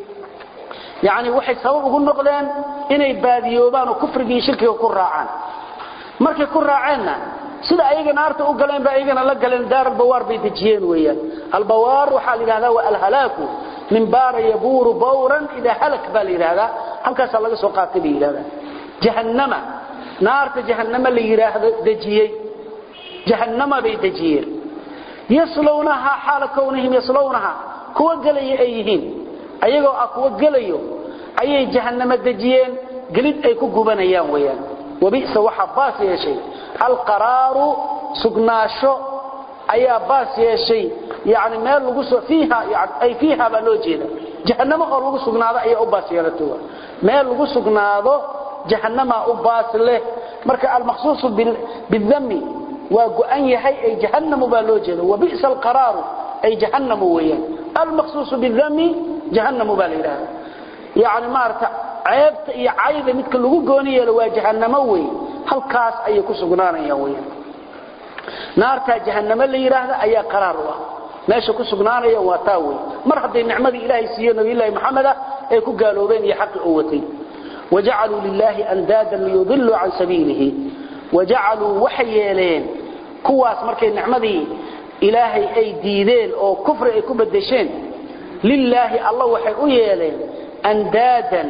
yaani waxay sabab ugu noqdeen inay baadiyoobaan oo kufriga shirkiga ku raacaan markay ku raaceenna sida ayaga naarta u galeen ba ayagana la galeen daar albawar bay dajiyeen weeyaan albawar waxa la yiraahdaa waa alhalaaku min baar yaburu bawran ila halak bal yiraahdaa halkaas laga soo qaatay bay yiraahdaa jahannama naarta jahannama la yiraahdo dajiyay jahannama bay dajiyeen yaslawnaha hala kawnihim yaslawnaha kuwa galay ay yihiin ayagoo kuwa galayo ayay jahannama dajiyeen galid ay ku gubanayaan weeyaan wabiisa waxa baas yeeshay alqaraaru sugnaasho ayaa baas yeeshay yaani meel lagu soo fiiha yaani ay fiiha ba loo jeeda jahannama oo lagu sugnaado ayaa u baas yeelato meel lagu sugnaado jahannama u baas leh marka al maqsuus bil dhammi waa go'an yahay ay jahannama ba loo jeeda wabiisa alqaraaru ay jahannama weeyaan المخصوص بالذم جهنم بالإله يعني مارتا عيبت إيا عيبة مثل لغو قونية لوا جهنموي هل كاس أي كسقنانا يويا نارتا جهنم اللي يراهد أي قرار meesha ku sugnaanaya waa taaway mar haday nicmadii ilaahay siiyo nabi ilaahay maxamed ay ku gaaloobeen iyo xaq u watay waja'alu lillahi andadan liyudillu an sabilihi waja'alu wahyeelen kuwaas markay nicmadii ilaahay ay diideen oo kufri ay ku bedesheen lillahi allah waxay u yeeleen andadan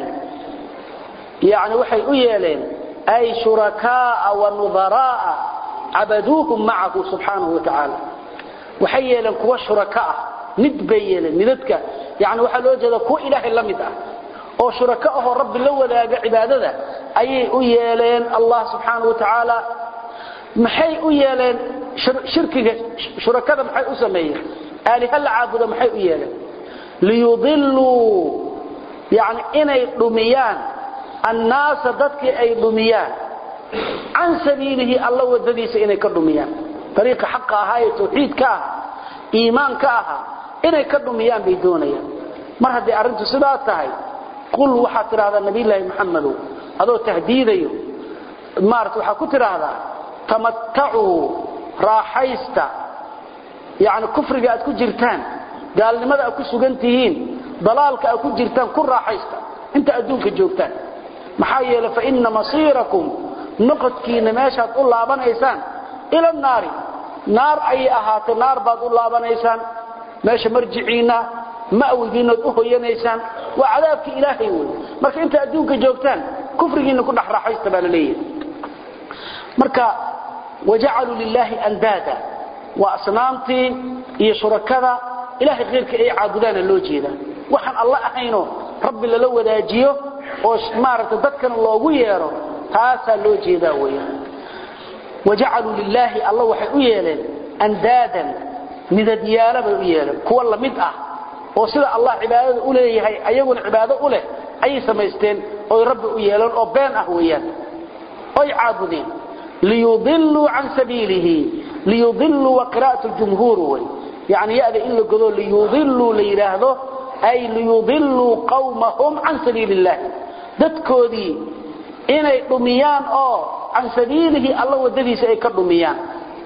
يعني waxay u yeeleen ay shurakaa wa nudaraa abaduhum ma'ahu subhanahu wa ta'ala waxay yeeleen kuwa shurakaa mid bay yeeleen midadka yani waxa loo jeedaa kuwa ilaahay la mid ah oo shurakaa oo rabbi la wadaaga cibaadada ayay u yeeleen allah subhanahu wa ta'ala maxay u yeeleen shirkiga shurakada maxay u sameeyeen aaliha la caabudo maxay u yeeleen liyudillu yani inay dhumiyaan الناس ضدك أي دميان عن سبيله الله ودديس إني كدميان طريق حقها هاي توحيد كاها إيمان كاها إني كدميان بيدونيا مرة دي أرنت سباتها قل وحاتر هذا النبي الله محمد هذا تهديد مارت وحكتر هذا تمتعوا راحيستا يعني كفر قاعد كجرتان قال لماذا أكو سجنتهين ضلالك أكو جرتان كل راحيستا انت أدونك جوبتان محايا فإن مصيركم نقدكين ماشي هتقول لابنيسان إلى النار نار أي أهات نار بتقول لابنيسان ماشي مرجعينا مأويين أهوينيسان وعذابك إلهي مركا أنت أدونك جوبتان كفرين كل راح يستبان لي مركا وجعلوا لله أندادا وأصنامتي يشركذا إلهي غيرك أي عابدان اللوجينا وحن الله أحينه رب اللي لو وداجيه oo maarta dadkan loogu yeero taasa loo jeedaa weeyaan waja'alu lillahi allah waxay u yeeleen andaadan midadyaala bay u yeeleen kuwa la mid ah oo sida allah cibaadada u leeyahay ayaguna cibaado u leh ay sameysteen oo rabbi u yeelan oo been ah weeyaan ay caabudeen liyudillu an sabilihi liyudillu wa qira'atu al-jumhur way yani yaada in la godo liyudillu leeyraahdo ay liyudillu qawmahum an sabilillah dadkoodii inay dhumiyaan oo an sabilihi allah wadadiisa ay ka dhumiyaan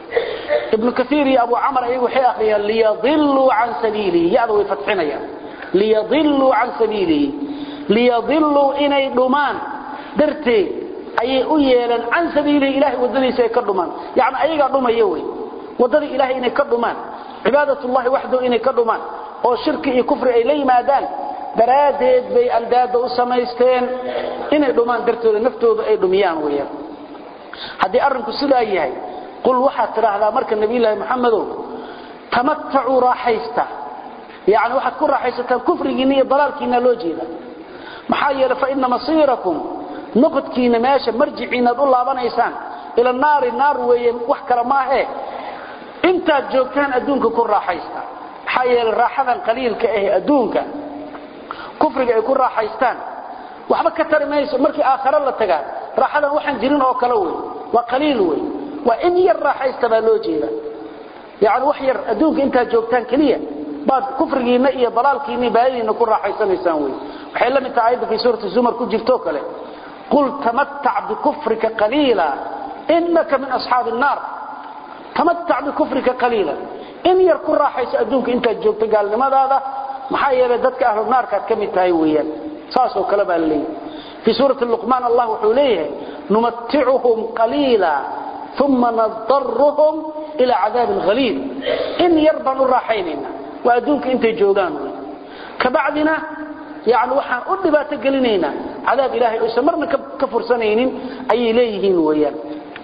ibn kathir iyo abu amr ay waxay akhriyaan liyadillu an sabilihi yaadu way fatxinayaan liyadillu an sabilihi liyadillu inay dhumaan dartee ay u yeelan an sabilihi ilaahi wadadiisa ay ka dhumaan yaani ayaga dhumayo way wadada ilaahi inay ka dhumaan cibaadatullahi wahdahu inay ka dhumaan oo shirki iyo kufri ay la yimaadaan daraadeed bay aldaada u sameysteen inay dhumaan dartooda naftooda ay dhumiyaan weeyaan hadii arinku sidaa yahay qul waxa tiraahdaa marka nabi ilaahi maxamedow tamatta'u raahaysta yaani waxa ku raahaysataan kufrigiina iyo dalaalkiina loo jeeda maxaa yeelay fa inna masirakum nuqadkiina meesha marjiciina u laabanaysaan ila naari naar weeyeen wax kala ma ah inta joogtaan adduunka ku raahaysta حيال راحدا قليل كأه أدونك كفرك يكون راحيستان وحبا كتر ميسو مركي آخر الله تقال راحدا وحن جرين أو كلوي وقليلوي وإن يراحيست بالوجيه يعني وحير أدونك انت جوبتان كليا بعد كفرك ينئي ضلالك ينئي باين نكون راحيستان يسانوي وحيلا من تعايد في سورة الزمر كجر توكله قل تمتع بكفرك قليلا إنك من أصحاب النار تمتع بكفرك قليلا in yar ku raaxayso adduunka inta joogto gaalnimadaada maxay yeelay dadka ahlu naarka ka mid tahay weeyaan saas oo kala baa leeyahay fi suurati luqman allah wuxuu leeyahay numatti'uhum qalila thumma nadarruhum ila 'adabin ghalid in yar banu raaxaynina wa adduunka inta joogaan kabacdina yaani waxaan u dhibaato gelinayna 'adab ilaahi oo samarna ka fursanaynin ay leeyihiin weeyaan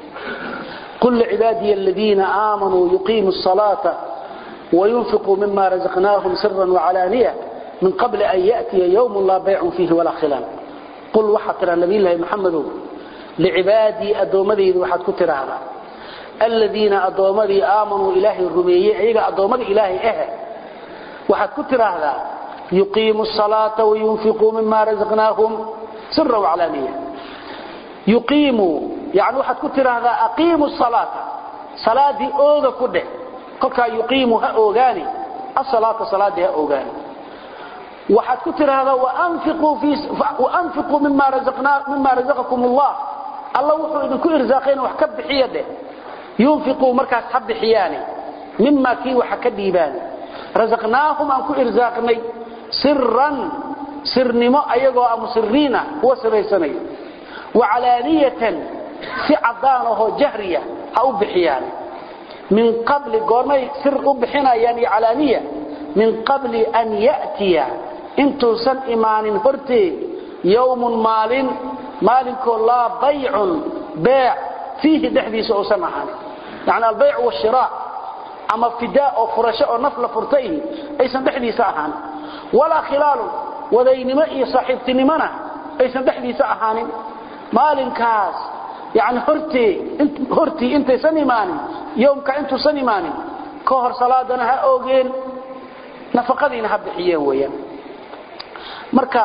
قل عبادي الذين آمنوا يقيموا الصلاة وينفقوا مما رزقناهم سرا وعلانية من قبل أن يأتي يوم لا بيع فيه ولا خلال قل وحتر النبي الله محمد لعبادي أدومدي وحد كتر هذا الذين أدومدي آمنوا إلهي الرمية أيها أدومدي إلهي إيه وحد كتر هذا يقيموا الصلاة وينفقوا مما رزقناهم سرا وعلانية يقيموا يعني واحد كتر هذا أقيموا الصلاة صلاة دي أوغا كده قلت يقيمها أوغاني الصلاة صلاة دي أوغاني واحد كتر هذا وأنفقوا, في وأنفقوا مما, رزقنا مما رزقكم الله الله وحو إذن كل رزاقين وحكب بحياده ينفقوا مركز حب حياني مما كي وحكب ديباني razaqnaahum an ku irzaaqnay sirran sirnimo ayagoo amusirriina wa siraysanay wa alaaniyatan si cadaanaho jahriya ha u bixiyaan min qabli goormay sir u bixinayaan iyo alaaniya min qabli an ya'tiya intuusan imaanin hortee yawmun maalin maalinkoo laa bay'un bay' fiihi dhexdiisa uusan ahaan yani albayc washira ama fidaa oo furasho oo naf la furtay aysan dhexdiisa ahaan wala khilal wadaynimo iyo saaxiibtinimana aysan dhexdiisa ahaanin maalinkaas yani hortii hortii intaysan imaanin yoomka intuusan imaanin ka hor salaadana ha oogeen nafaqadiina ha bixiyeen weeyaan marka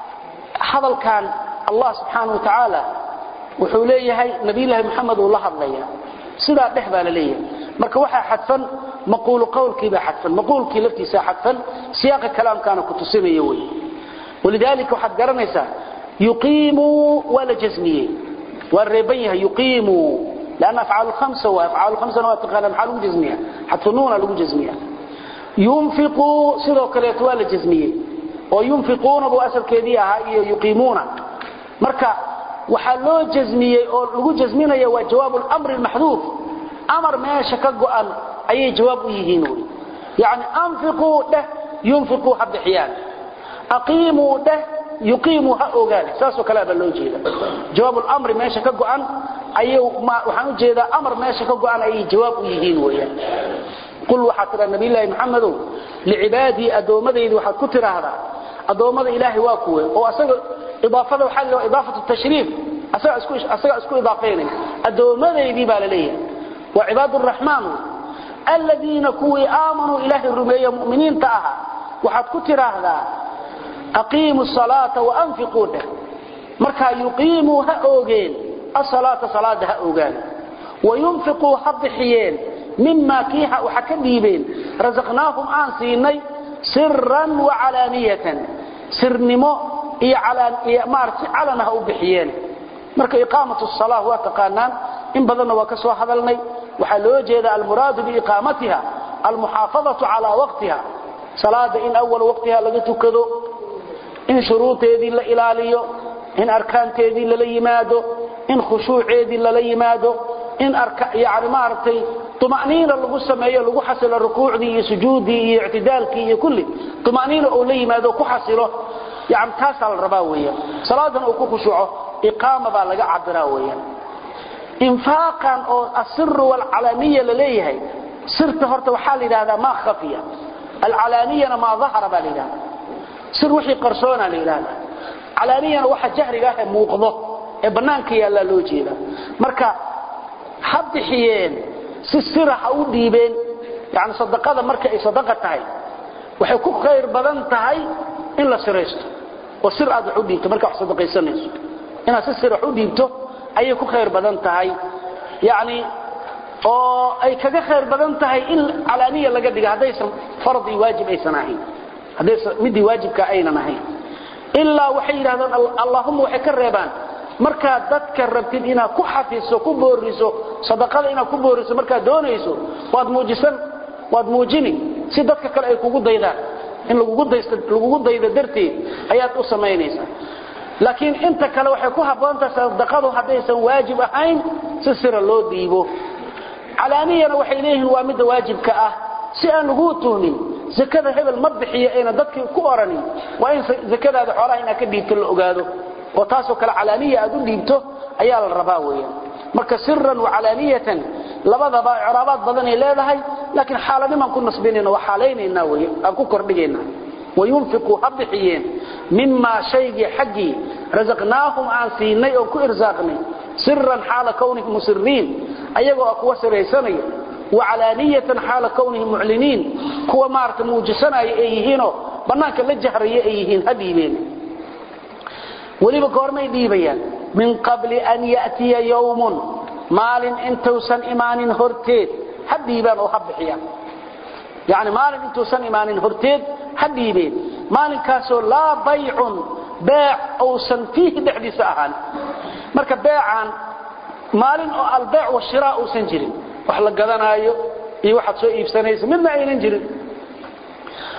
hadalkan Allah subhanahu wa ta'ala wuxuu leeyahay nabi ilaahi maxamed uu la hadlaya sida dhexba la leeyahay marka waxa xadfan maqul qawlkii ba xadfan maqulkii laftiisa xadfan siyaaqa kalaamkana ku tusinayo way walidaalika waxa garanaysa yuqiimu wala jazmiye والربيه يقيم لأن أفعال الخمسة وأفعال الخمسة واتقال أفعال جزمية حتى نون له جزمية ينفقوا سيروا كليتوال جزمية وينفقون أبو أسل كذية يقيمون مركا وحلو جزمية أو له جزمية وجواب الأمر المحذوف أمر ما شكقوا أن أي جواب يهينون يعني أنفقوا ده ينفقوا حب حيان أقيموا ده يقيموا هؤلاء ساسو كلام لو جيدا جواب الامر ماشي كغان ايو ما waxaan u jeeda amar meesha ka go'an ay jawaab u yihiin weeyaan qul waxa tira nabi ilaahi maxamed liibadi adoomadaydu waxa ku tiraahdaa adoomada ilaahi waa kuwe oo asaga idaafada waxa loo idaafatu tashriif asaga isku asaga isku idaafeynay adoomadaydi baa la leeyahay wa ibadur rahmaan alladina kuwi aamanu ilaahi rumeeyo mu'miniin taaha waxa ku tiraahdaa أقيموا الصلاة وأنفقوا ده مركا يقيموا هؤلاء الصلاة صلاة هؤلاء وينفقوا حضحيين مما كيها وحكديبين رزقناهم آنسيني سرا وعلانية سر نمو إيا علان إيا مارس علنها وبحيين مركا إقامة الصلاة واتقانان إن بدنا وكسوا حذلني وحلو جيدا المراد بإقامتها المحافظة على وقتها صلاة إن أول وقتها لقيتو كذو إن شروطيدي لا إلاليو إن أركانتيدي لا يمادو إن خشوعيدي لا يمادو إن أرك يعني ما أرتي طمأنينة لغو سميه لغو حصل الركوع دي سجودي اعتدالكي كله طمأنينة أو لا يمادو كحصله يعني تاسع الرباوية صلاة أو كخشوعه إقامة بالغا عبراوية إنفاقا أو السر والعلانية لليه سرت هرت وحالي هذا ما خفية العلانية ما ظهر بالي سر وحي قرصونا ليلانا علانيا waxa jahriga ah muuqdo ee banaanka yaala loo jeeda marka habdixiyeen si siraha u dhiibeen yaani sadaqada marka ay sadaqa tahay waxay ku khayr badan tahay in la siraysto oo sir aad u dhiibto marka wax sadaqaysanayso ina si sir u dhiibto ay ku khayr badan tahay yaani oo ay kaga khayr badan tahay in alaaniya laga dhigo hadaysan fardi waajib aysan ahayn هذا مدي واجب كأين نهين إلا وحي هذا اللهم وحي كربان مركا دتك ربتين إنا كحفيسو كبوريسو صدقاء إنا كبوريسو مركا دونيسو واد موجسن واد موجيني سي دتك كلا أي كوغو دايدا إن لغو دايدا درتي آيات أسمينيسا لكن انت كلا وحي كحفوانتا صدقاء حديثا واجب أين سسر اللو ديبو علانيا وحي ليه وامد واجب كأه سيان لغوتوني zakada hebel ma bixiyo ayna dadkii ku orani waa in zakadaada xoolaha ina ka dhiibto la ogaado oo taas oo kala calaaniya aad u dhiibto ayaa la rabaa weeyaan marka sirran wa alaniyatan labadaba iraabad badan ay leedahay laakiin xaaladiman ku nasbinayna wa xaaleynayna weeyaan aan ku kordhigayna wayunfiqu habxiyin mimma shaygi xaqi razaqnaahum aan siinay oo ku irsaaqnay sirran xaala kawnihim musirrin ayagoo ku wasiraysanay وعلانية حال كونهم معلنين كوا مارت موجسنا أيهينو بناك لجهري أيهين هديبين ولي بقورما يديبيان من قبل أن يأتي يوم مال انتوسن إيمان هرتيد هديبان وحبحيان يعني مال انتوسن إيمان هرتيد هديبين مال كاسو لا بيع بيع أو سن فيه دعدي ساهان مركب بيعان مال البيع والشراء سنجري wax la gadanaayo iyo waxa soo iibsanaysa midna aynan jirin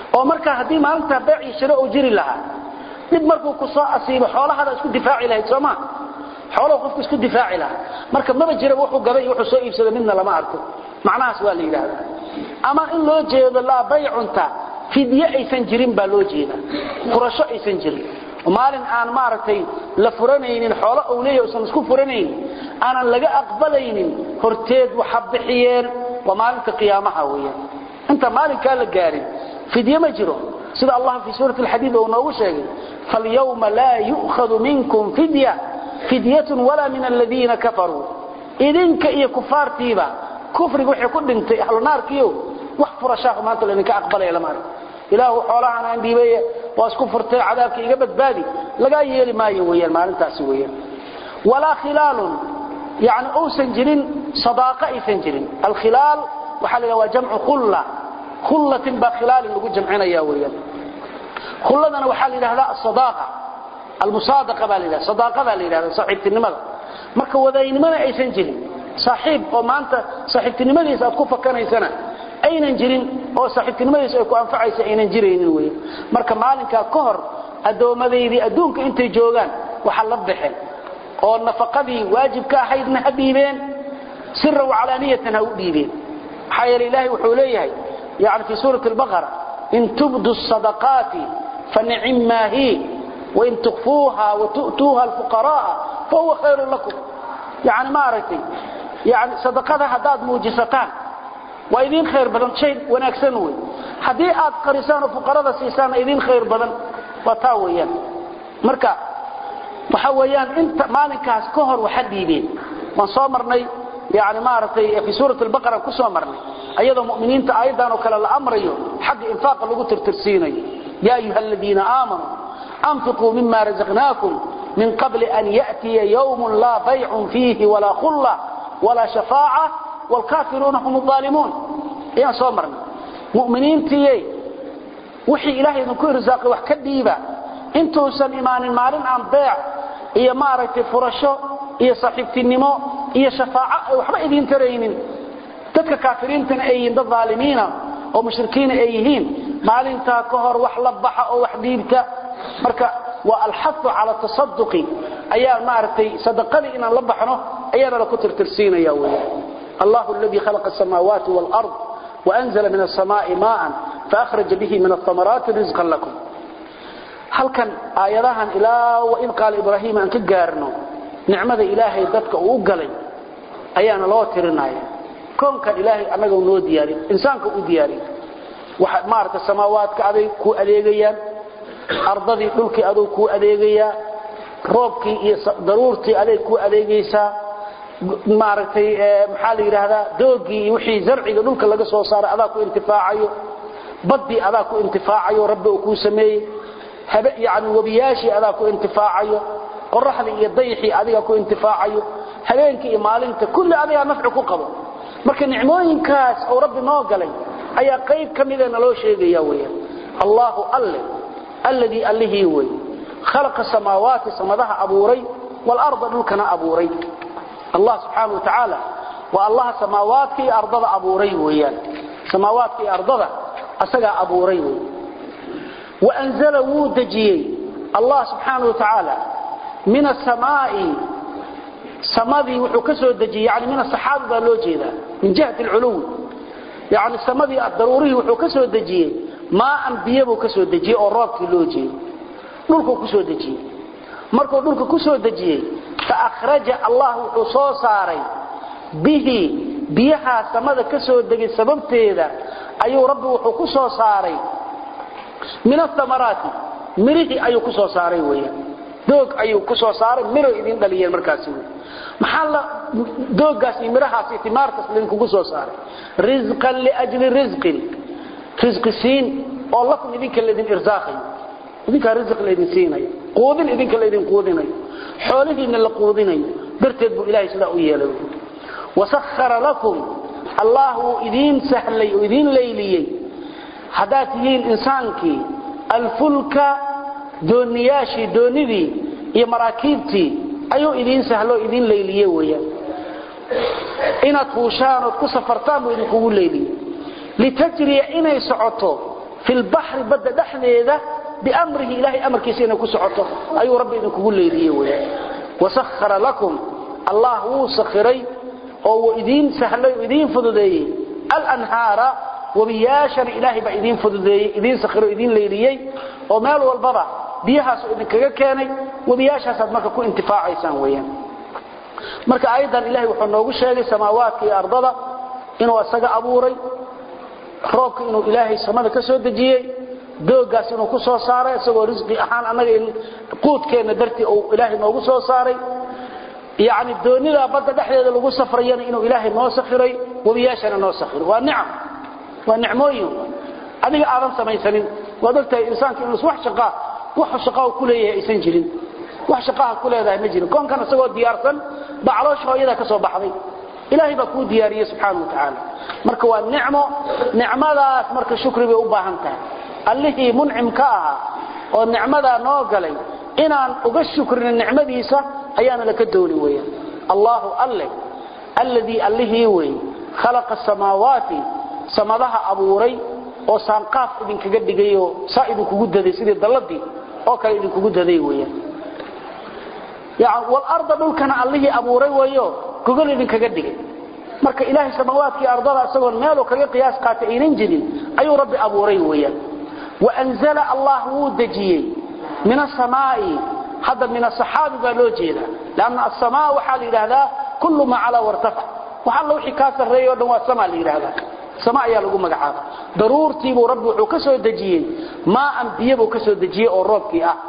oo marka hadii maalinta baaci shiro oo jiri lahaa mid markuu ku soo asiibo xoolaha isku difaaci lahayd Soomaa xoolo qofku isku difaaci lahaa marka ma jira wuxuu gabay wuxuu soo iibsaday midna lama arko macnahaas waa la yiraahdaa ama in loo jeedo la bay'unta fidya aysan jirin baa loo jeeda furasho aysan jirin maalin aan maartay la furanaynin xoolo oo leeyahay oo isku furanayn aanan laga aqbalaynin horteed waxa bixiyeen waa maalinta qiyaamaha weeyaan inta maalinka la gaarin fidya ma jiro sida Allah fi suurati al-hadid oo noogu sheegay fal yawma la yu'khadhu minkum fidya fidyatun wala min alladhina kafaru idinka iyo kufaartiiba kufriga wixii ku dhintay ahlu naarkiyo wax furashaha maanta la ninka aqbalay lama arko ilaahu xoolahan aan diibay waa isku furtay cadaabka iga badbaadi laga yeeli maayo weeyaan maalintaasi weeyaan wala khilaalun yaani uusan jirin sadaqa aysan jirin al khilal waxa la waa jamcu khulla khullatin ba khilal lagu jamcinaya weeyaan khulladana waxa la yiraahdaa sadaqa al musadaqa ba la yiraahdaa sadaqada la yiraahdaa saaxiibtinimada marka wadaynimada aysan jirin saaxiib oo maanta saaxiibtinimadiisa aad ku fakanaysana aynan jirin oo saaxiibtinimadiisa ay ku anfacaysa aynan jireenin weey marka maalinka ka hor adoomadeedii adduunka intay joogan waxa la bixin oo nafaqadii waajibka ahaydna hadiibeen sirra wa alaniyatan ha u dhiibeen xayir ilaahi wuxuu leeyahay yaani fi suurati al-baqara in tubdu as-sadaqati fan'imma hi wa in tukhfuha wa tu'tuha al-fuqara fa huwa khayrun lakum yaani ma aragtay yaani sadaqada hadaad muujisataan وإذن خير بدن شيء ونكسن وي حدي aad qarisaan fuqarada siisaan idin khayr badan wataawiyan marka waxa weeyaan inta maalinkaas ka hor waxa diibeen waan soo marnay yaani ma aragtay fi suurati al-baqara ku soo marnay ayada muuminiinta ayadan oo kala la amrayo xaq infaaq lagu tirtirsiinay ya ayyuhalladina aamanu anfiqu mimma razaqnakum min qabli an ya'tiya yawmun la bay'un fihi wala khulla wala shafaa'a والكافرون هم الظالمون يا صومرنا مؤمنين تيي وحي إلهي ذنكو رزاقي وحكديبا انتو سن إيمان المالين عن بيع إيا مارك فرشو إيا صحيبة النمو إيا شفاعة وحبا إذين ترينين تلك كافرين تنأيين ضد ظالمين أو مشركين أيهين مالين تاكهر وحلبحة أو وحديبك مركا والحث على التصدق أيها مارتي صدقني إن لبحنه أيها لكتر ترسين يا ويا الله الذي خلق السماوات والأرض وأنزل من السماء ماء فأخرج به من الثمرات رزقا لكم هل كان آياتها إلى وإذ قال إبراهيم أنك قارنه نعمة إلهي ذاتك وقلي أيانا الله ترناي كون كان إلهي أنك ونو دياري إنسانك ودياري مارت السماوات كأذي كو أليغيا أرضي تلك أذو كو أليغيا روبكي ضرورتي أليك كو أليغيسا maaragtay maxaa la yiraahdaa doogii wixii zarciga dhulka laga soo saaray adaa ku intifaacayo baddi adaa ku intifaacayo rabbi uu ku sameeyay haba yaani wabiyaashi adaa ku intifaacayo qorraxda iyo dayxii adiga ku intifaacayo habeenkii iyo maalinta kulli adiga nafci ku qabo marka nicmooyinkaas oo rabbi noo galay ayaa qayb kamid ah loo sheegaya weeyaan Allahu alle alladhi allihi way khalaqa samaawaati samadaha abuuray wal arda dhulkana abuuray الله سبحانه وتعالى والله سماوات في أرضها أبوري ويان سماوات في أرضها أسقى أبوري وأنزل ودجي الله سبحانه وتعالى من السماء سماذي وحكسه الدجي يعني من الصحابة لوجيدا من جهة العلو يعني السماذي الضروري وحكسه الدجي ما أنبيبه كسه الدجي أو رابط لوجي نلقوا كسه الدجي مركو نلقوا كسه الدجي فأخرج الله صوصاري به بيها سمد كسو دغي سببتيدا ايو ربي وحو كسو ساري من الثمرات مريدي ايو كسو ساري ويا دوق ايو كسو ساري ميرو idin dhaliyeen markaas maxal doogaas mirahaas itimaartas lin kugu soo saaray rizqan li ajli rizqin rizqin oo lakum idinka ledin irzaaqay idinka rizq ledin siinay qoodin idinka ledin qoodinay xoolihiina la qoodinayo darteed buu ilaahay sida u yeelay wasakhara lakum Allahu idin sahlay oo idin leeyliye hadaatiyin insaanki alfulka dooniyashi doonidi iyo maraakiibti ayuu idin sahlo idin leeyliye weeyaan ina tuushaan oo ku safartaan buu idin kugu leeyliye litajriya inay socoto في البحر بدا دحديده بأمره إلهي أمر كيسينا كسعته أي ربي إنكم ليديه وسخر لكم الله هو سخري أو إذين سهلي إذين فضدي الأنهار وبياشر إلهي بإذين فضدي إذين سخروا إذين ليديه ومال والبضع بيها سؤالك كاني وبياشر سادمك كو انتفاع عيسان ويان مركا أيضا إلهي وحنوه الشيء سماوات في أرضنا إنه أساق أبوري روك إنه إلهي سماده كسود دجيي دوغاas inuu ku soo saaray isagoo risqi ahaan anaga in quudkeena dartii oo ilaahay noogu soo saaray yaani doonida badda dhaxdeeda lagu safrayana inuu ilaahay noo sakhiray wabiyaashana noo sakhiray waa nicam waa nicmooyin adiga aadan samaysanin wadaltay insaanka inuu wax shaqa wax shaqa ku leeyahay aysan jirin wax shaqa ku leedahay ma jirin koonkan isagoo diyaarsan bacloosh hooyada ka soo baxday ilaahay baa ku diyaariyay subhanahu wa ta'ala marka waa nicmo nicmadaas marka shukri bay u baahan tahay allihi mun'im ka aha oo nicmada noo galay inaan uga shukrin nicmadiisa ayaana la ka dooli weeyaan Allahu alle alladhi allihi way khalaqa samawati samadaha abuuray oo saanqaaf idin kaga dhigayo saa'idu kugu daday sidii daladii oo kale idin kugu daday weeyaan yaa wal arda dhulkana allihi abuuray weeyo gogol idin kaga dhigay marka ilaahi samaawaadkii ardada asagoo meel oo kaga qiyaas qaatay inaan jirin ayuu rabbi abuuray weeyaan وأنزل الله ودجيه من السماء هذا من الصحابة قالوا جيدا لأن السماء وحال إلى هذا كل ما على وارتفع وحال لو حكاس الرئي ودنوا السماء إلى هذا السماء يالقوا مقعاب ضرور تيبوا ربي وكسوا دجيه ما أنبيبوا كسوا دجيه أو ربكي أه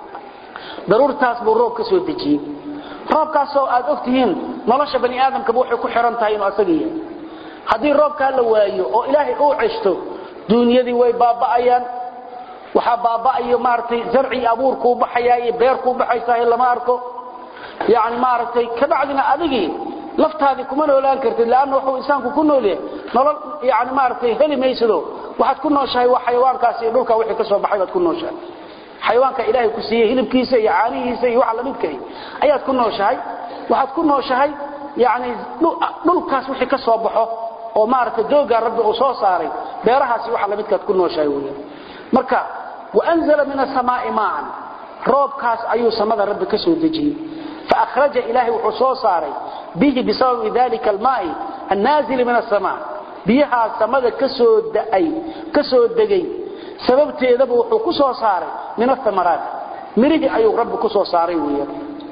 ضرور تاسبوا الرب كسوا دجيه رب كاسوا أدوكتهين نلاش بني آدم كبوحي كحران تاين وأسقيا هذه الرب كان لوايو أو إلهي أو عشتو دنيدي way baaba'ayaan waxa baaba'ayo maartay zarci abuur ku baxayay beer ku baxaysaa lama arko yaani maartay kabacdina adigi laftaadi kuma noolaan kartid laana wuxuu insaanku ku noolyahay nolol yaani maartay heli meysado waxaad ku nooshahay wax xayawaankaasi dhulka wixii ka soo baxay baad ku nooshahay xayawaanka ilaahay ku siiyay hilibkiisa iyo caanihiisa iyo waxa la midkay ayaad ku nooshahay waxaad ku nooshahay yaani dhulkaas wixii ka soo baxo oo maartay dooga rabbi oo soo saaray beerahaasi waxa la midkaad ku nooshahay weeyaan marka waanzala min as-samaa'i ma'an roobkaas ayuu samada rabbi ka soo dejiyay fa akhraja ilaahi wuxuu soo saaray bihi bisawi dhalika al-ma'i an-nazil min as-samaa' biha samada ka soo da'ay ka soo degay sababteeda wuxuu ku soo saaray min ath-thamarat mirihi ayuu rabbi ku soo saaray weeyaan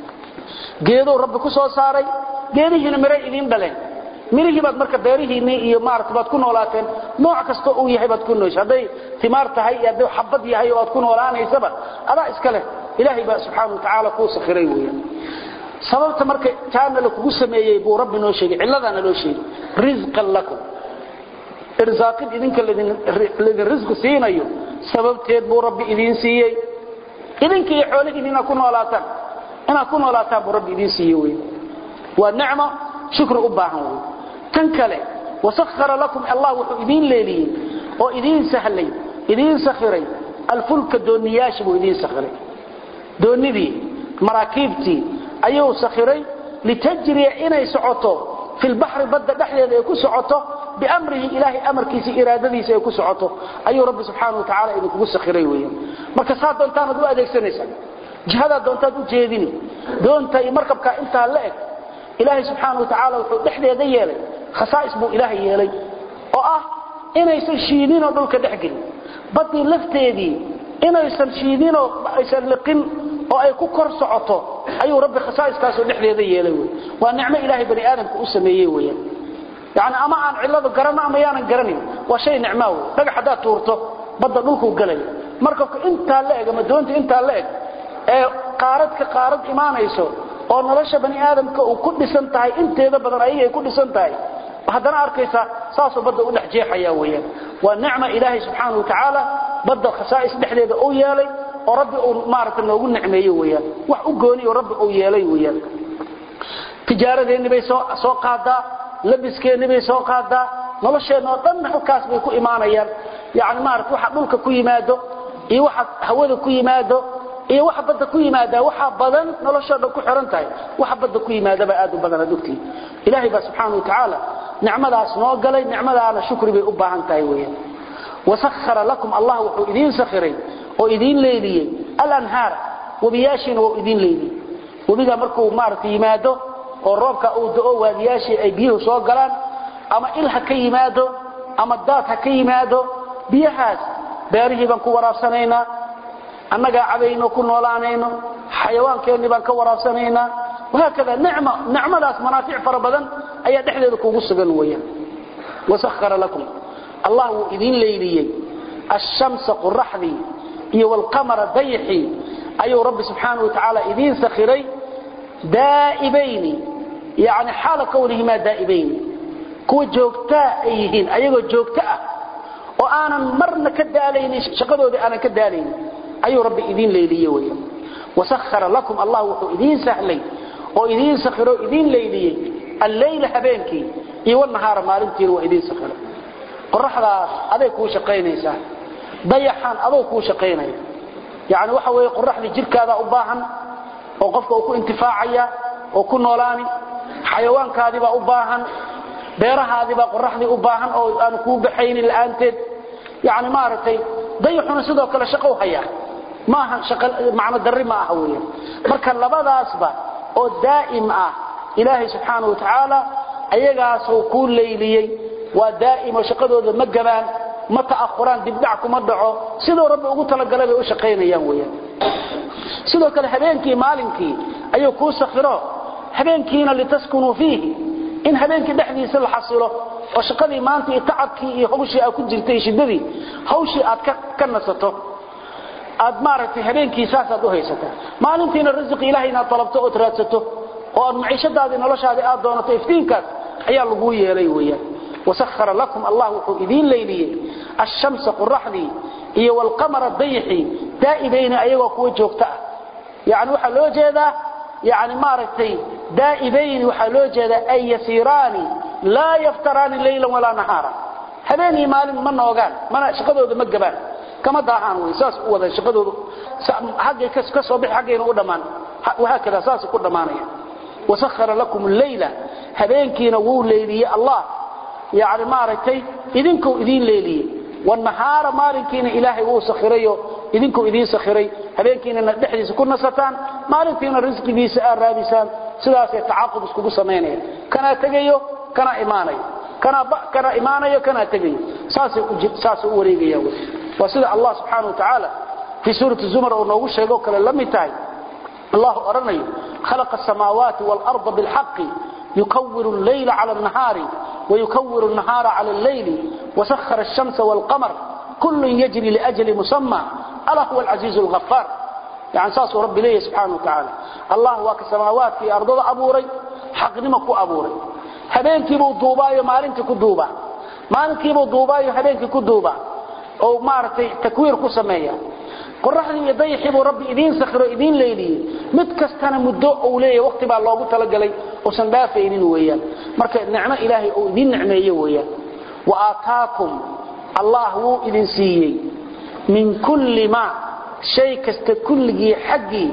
geedo rabbi ku soo saaray geedihina miray idin dhaleen mirihi baad marka beerihiina iyo maartay baad ku noolaateen nooc kasta uu yahay baad ku nooshay haday timaar tahay iyo xabad yahay oo aad ku noolaanaysaba ada iska leh ilaahi ba subhanahu wa ta'ala ku sakhiray weeyaan sababta marka taana la kugu sameeyay buu rabbi noo sheegay ciladana loo sheegay rizqan lakum irzaaqid idinka ladin rizq siinayo sababteed buu rabbi idin siiyay idinka iyo xoolihiina ku noolaataan ina ku noolaataan buu rabbi idin siiyay weeyaan waa nicmo shukr u baahan weeyaan تنكله وسخر لكم الله وإذين ليلي وإذين سهلي إذين سخري الفلك دونياش وإذين سخري دوني دي مراكبتي أيو سخري لتجري إنا يسعطه في البحر بدأ دحلي يكون سعطه بأمره إلهي أمر كيسي إرادتي سيكون سعطه أيو رب سبحانه وتعالى إنه يكون سخري ويا مركزات دونتانا دو أديك سنسا جهادا دونتا دو جيديني دونتا مركبك انتا لأك إلهي سبحانه وتعالى وحده يديالي خصائص بو إلهي يلي وآه إنا يسان شيدين ودولك دحقل بدي لفتيدي إنا يسان شيدين ويسان لقن وأي كوكر سعطه أيو ربي خصائص كاسو دحل يدي يلي ونعمة إلهي بني آدم كأسميه ويا يعني أما عن علاد قرنا أما يانا قرني وشيء نعماوي لقى حدا تورته بدأ نوكو قلي مركبك انت لأك ما دونت انت لأك قاردك قارد إيمان يسو oo nolosha bani aadamka uu ku dhisan tahay inteeda badan ay ku dhisan tahay hadana arkaysa saaso bada u dhaxjeexaya weeyaan waa nicma ilaahi subhanahu wa ta'ala bada khasaa'is dhexdeeda oo yeelay oo rabbi uu maartay noogu nicmeeyo weeyaan wax u gooni oo rabbi uu yeelay weeyaan tijaaradeena bay soo soo qaada labiskeena bay soo qaada nolosheena oo dhan xukaas bay ku iimaanayaan yaani maartay waxa dhulka ku yimaado iyo waxa hawada ku yimaado iyo waxa bada ku yimaada waxa badan noloshooda ku xiran tahay waxa bada ku yimaada ba aad u badan adugtii ilaahi ba subhanahu wa ta'ala nicmadaas noo galay nicmadaana shukri bay u baahan tahay weeyaan وسخر لكم الله وحو إذين سخري وإذين ليلي الأنهار وبياشين وإذين ليلي وبيقى مركو مارتي يماده والروبك أودعو وبياشي أي بيه صوغلان أما إلها كي يماده أما الداتها كي يماده بيهاس بياريه بانكو ورافسانينا أنك عبينو كنو لانينو حيوان كيني بانكو ورافسانينا وهكذا نعمة نعمة ذات منافع فربدا أي دحل لكم قصة ويا وسخر لكم الله إذين ليلي الشمس قرحذي والقمر ضيحي أي رب سبحانه وتعالى إذين سخري دائبين يعني حال كونهما دائبين كو جوجتا أيهين أيغو جوجتا وأنا مرنا كدالين شقدوا دي أنا كدالين أي رب إذين ليلي ويا وسخر لكم الله إذين سهلي وإذين سخروا إذين ليلي الليل حبينكي إيوان نهار مالنتين وإذين سخروا قرحدا أدي كو شقينيسا ضيحان أدو كو شقيني يعني waxa way qorraxda jirkaada u baahan oo qofka uu ku intifaacaya oo ku noolaani xayawaankaadi baa u baahan beerahaadi baa qorraxdi u baahan oo aan ku baxaynin la'aanteed yani maartay dayxuna sidoo kale shaqo haya maaha shaqo macna darri ma aha weeyaan marka labadaasba oo daa'im ah ilaahi subhanahu wa ta'ala ayagaas oo ku leeyiliyay waa daa'im oo shaqadooda ma gabaan ما تأخران دبدعكم الدعو سيدو رب أقول تلقلبي وشقين أيام ويا سيدو كالهبينكي مالنكي أيو كو سخرا هبينكينا اللي تسكنوا فيه إن هبينكي دحدي سل حصله وشقدي ما أنت تعبكي هوشي أكون جلتي شددي هوشي أتك كنسته أدمارتي هبينكي ساسة دوهيسته مالنكينا الرزق إلهينا طلبته وتراتسته وأن معيشة هذه نلوش هذه آدونة إفتينكات أيها اللقوية لي ويا وسخر لكم الله إذين ليلي الشمس قرحدي هي والقمر الضيحي دائبين أيها كوي جوكتا يعني وحلو جيدا يعني مارتي دائبين وحلو جيدا أي يسيران لا يفتران ليلا ولا نهارا هذين مال من وقال من شقدوا ذا مقبان كما داهان ويساس وذا شقدوا حقي كسكس وبح حقي نقدمان وهكذا ساس قدمانيا وسخر لكم الليلة هذينكي نقول ليلي الله يعني مارتي إذنكو إذين ليلي والنهار ماركين إلهي هو سخريه إذنكو إذين سخري هبينكين ندحديس كنا ستان ماركين الرزق دي سآل رابسان سلاسة تعاقب اسكو سميني كان تغيو كان إيماني كان كان إيماني كان تغيو ساسي ساسي وريغيا وسيد الله سبحانه وتعالى في سورة الزمر ونوغو شيغو كلا لميتاي الله أرني خلق السماوات والأرض بالحق يكور الليل على النهار ويكور النهار على الليل وسخر الشمس والقمر كل يجري لأجل مسمى ألا هو العزيز الغفار يعني ساس رب ليه سبحانه وتعالى الله هو كسماوات في أرض أبوري حق نمك أبوري هبينك بودوبا مالنك كدوبا مالنك بودوبا هبينك كدوبا أو مارتي تكوير كسمية قرحني يضيحي ربي إذين سخر إذين ليلي متكستان مدو أولي وقت بقى الله قلت لي وسندافئين ويا مركا نعمة إلهي أو إذين نعمة ويا وآتاكم الله هو إذين سيي من كل ما شيء كست كل حقي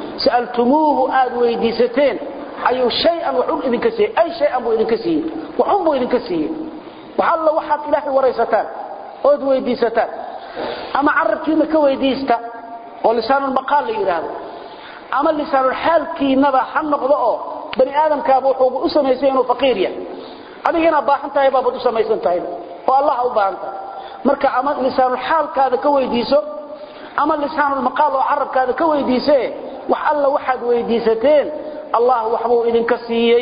سألتموه آد ويديستين أي شيئا وحب إذن كسي أي شيئا بو إذن كسي وحب إذن كسي وحال وحد إلهي وريستان آد ويديستان أما عربكينا كويديستا ولسان المقال ليرهده أما لسان الحال كي نبا حنقضه بني آدم كابوحوه أسميسينه فقيريا أدينا باحنتا يبابا أسميسنتا والله أباحنتا مركا أما لسان الحال كذا كويديسو أما لسان المقال وعرب كذا كويديسه وحال وحد ويديستين الله وحبه إذن كسيي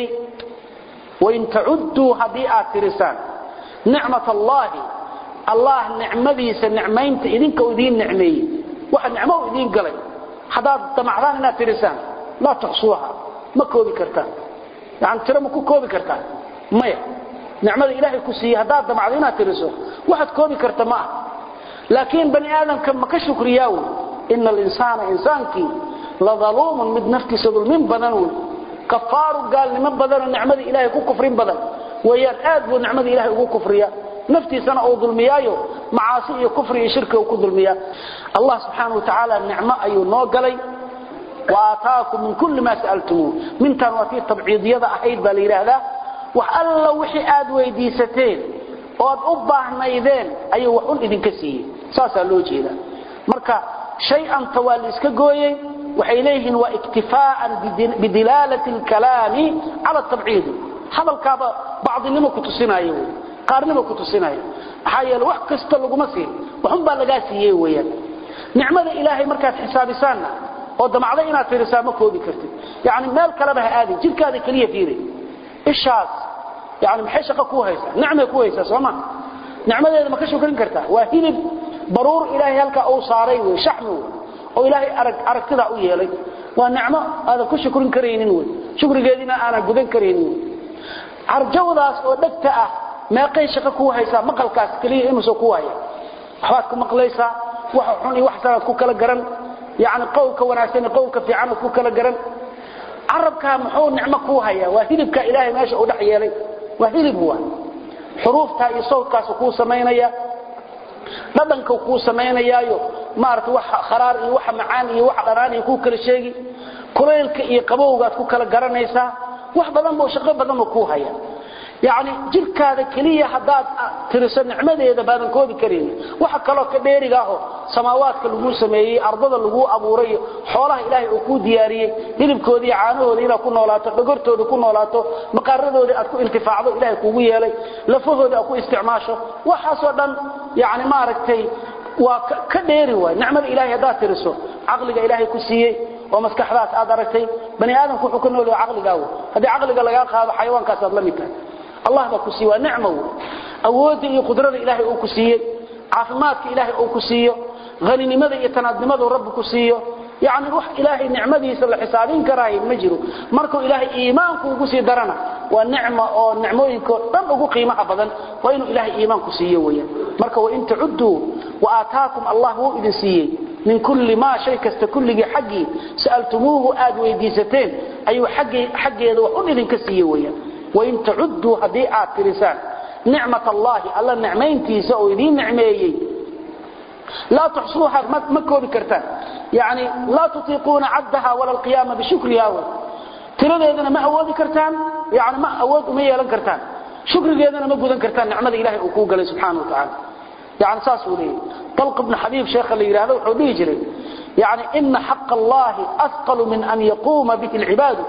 وإن تعدوا هديئات ترسان نعمة الله الله نعمديس نعمين إذنك وإذين نعمي واحد نعمه وإذين قلي حضار تمعضان إنها ترسان لا تحصوها ما كوبي كرتان يعني ترى ما كوبي كرتان ما نعمة إلهي كسي حضار تمعضان إنها ترسوها واحد كوبي كرتان معه لكن بني آدم كما كشك رياو إن الإنسان إنسانك لظلوم من نفك سدل من بدنون كفار قال لمن بدن النعمة إلهي كو كفرين بدن ويان آد ونعمة إلهي كو كفريا نفتي سنة أو ظلميايو معاصي وكفر وشركة وكظلميا الله سبحانه وتعالى النعمة أيو نوغلي وآتاكم من كل ما سألتموه من تنواتي التبعيضية أحيد بالإله ذا وحألا وحي آد ويديستين oo aad u baahnaydeen ayuu wax un idinka siiyay saasa loo jeeda marka shay'an tawali iska gooyay waxay leeyihiin waa iktifaa'an bidilalati al-kalami ala at-tab'id hadalkaaba baadinimo ku tusinayo qaarnimo ku tusinayo hay'al wax kasta lagu masiir waxun baa laga siiyay weeyaan nicmada ilaahay markaad xisaabisaana oo damacda inaad fiirisaa ma koobi kartid yaani meel kale ba aadi jirkaada kaliya fiiri ishaas yaani maxay shaqo ku haysaa nicmo ku haysaa sooma nicmadeeda ma ka shukrin kartaa waa hilib baruur ilaahay halka uu saaray way shaxmu oo ilaahay arag aragtida u yeelay waa nicmo aad ku shukrin kareenin way shukrigeedina aan gudan kareenin arjawdaas oo dhagta ah meeqay shaqo ku haysaa maqalkaas kaliya inuu ku haya waxaad ku maqlaysaa waxa xun iyo wax saad ku kala garan yaani qowlka wanaagsan qowlka fiican ku kala garan arabka muxuu nicmo ku haya waa hilibka ilaahay meesha uu dhax yeelay waa hilib waa xuruufta iyo sawdkaas ku sameeynaya dadanka ku sameeynayaayo maarta wax kharaar iyo wax macaan iyo wax dharaan iyo ku kala sheegi kuleelka iyo qabowgaad ku kala garanaysaa wax badan oo shaqo badan ku haya yaani jirkaada kaliya hadaad tiriso nicmadeeda baadan koobi karin waxa kale oo ka dheeriga ah samaawaadka lagu sameeyay ardada lagu abuuray xoolaha ilaahay uu ku diyaariyay hilibkoodii caanahooda ina ku noolaato dhagortooda ku noolaato maqaaradooda aad ku intifaacdo ilaahay kugu yeelay lafahooda ku isticmaasho waxa soo dhan yaani ma aragtay waa ka dheeri way nicmada ilaahay hadaad tiriso aqliga ilaahay ku siiyay oo maskaxdaas aad aragtay bani aadamku wuxuu ku nool yahay aqligaaga hadii aqliga laga qaado xayawaankaas aad la mid tahay الله بكسي ونعمه أودي قدرة إلهي أكسيه عافماتك إلهي أكسيه غني نمذي يتنادمذ رب كسيه يعني روح إلهي نعمذي يسأل حسابين كراهي مجروا مركوا إلهي إيمانك وكسي درنا والنعمة أو نعموينك لم أقول قيمة أبدا وإنه إلهي إيمانك كسيه ويا مركوا وإن تعدوا وآتاكم الله هو إذن سيه من كل ما شيء كستكل حقي سألتموه آد ويديستين أي حقي حقي يدوح إذن كسيه ويا وإن تعدوا هديئات ترسان نعمة الله الله نعمين تيسأوا ذي نعميي لا تحصوها مكوا بكرتان يعني لا تطيقون عدها ولا القيام بشكرها ترى إذن ما أود كرتان يعني ما أود أمية لن كرتان شكر إذن ما أود كرتان نعمة إلهي أكوك له سبحانه وتعالى يعني ساسوا لي طلق ابن حبيب شيخ اللي هذا وحبيه جري يعني إن حق الله أثقل من أن يقوم به العباد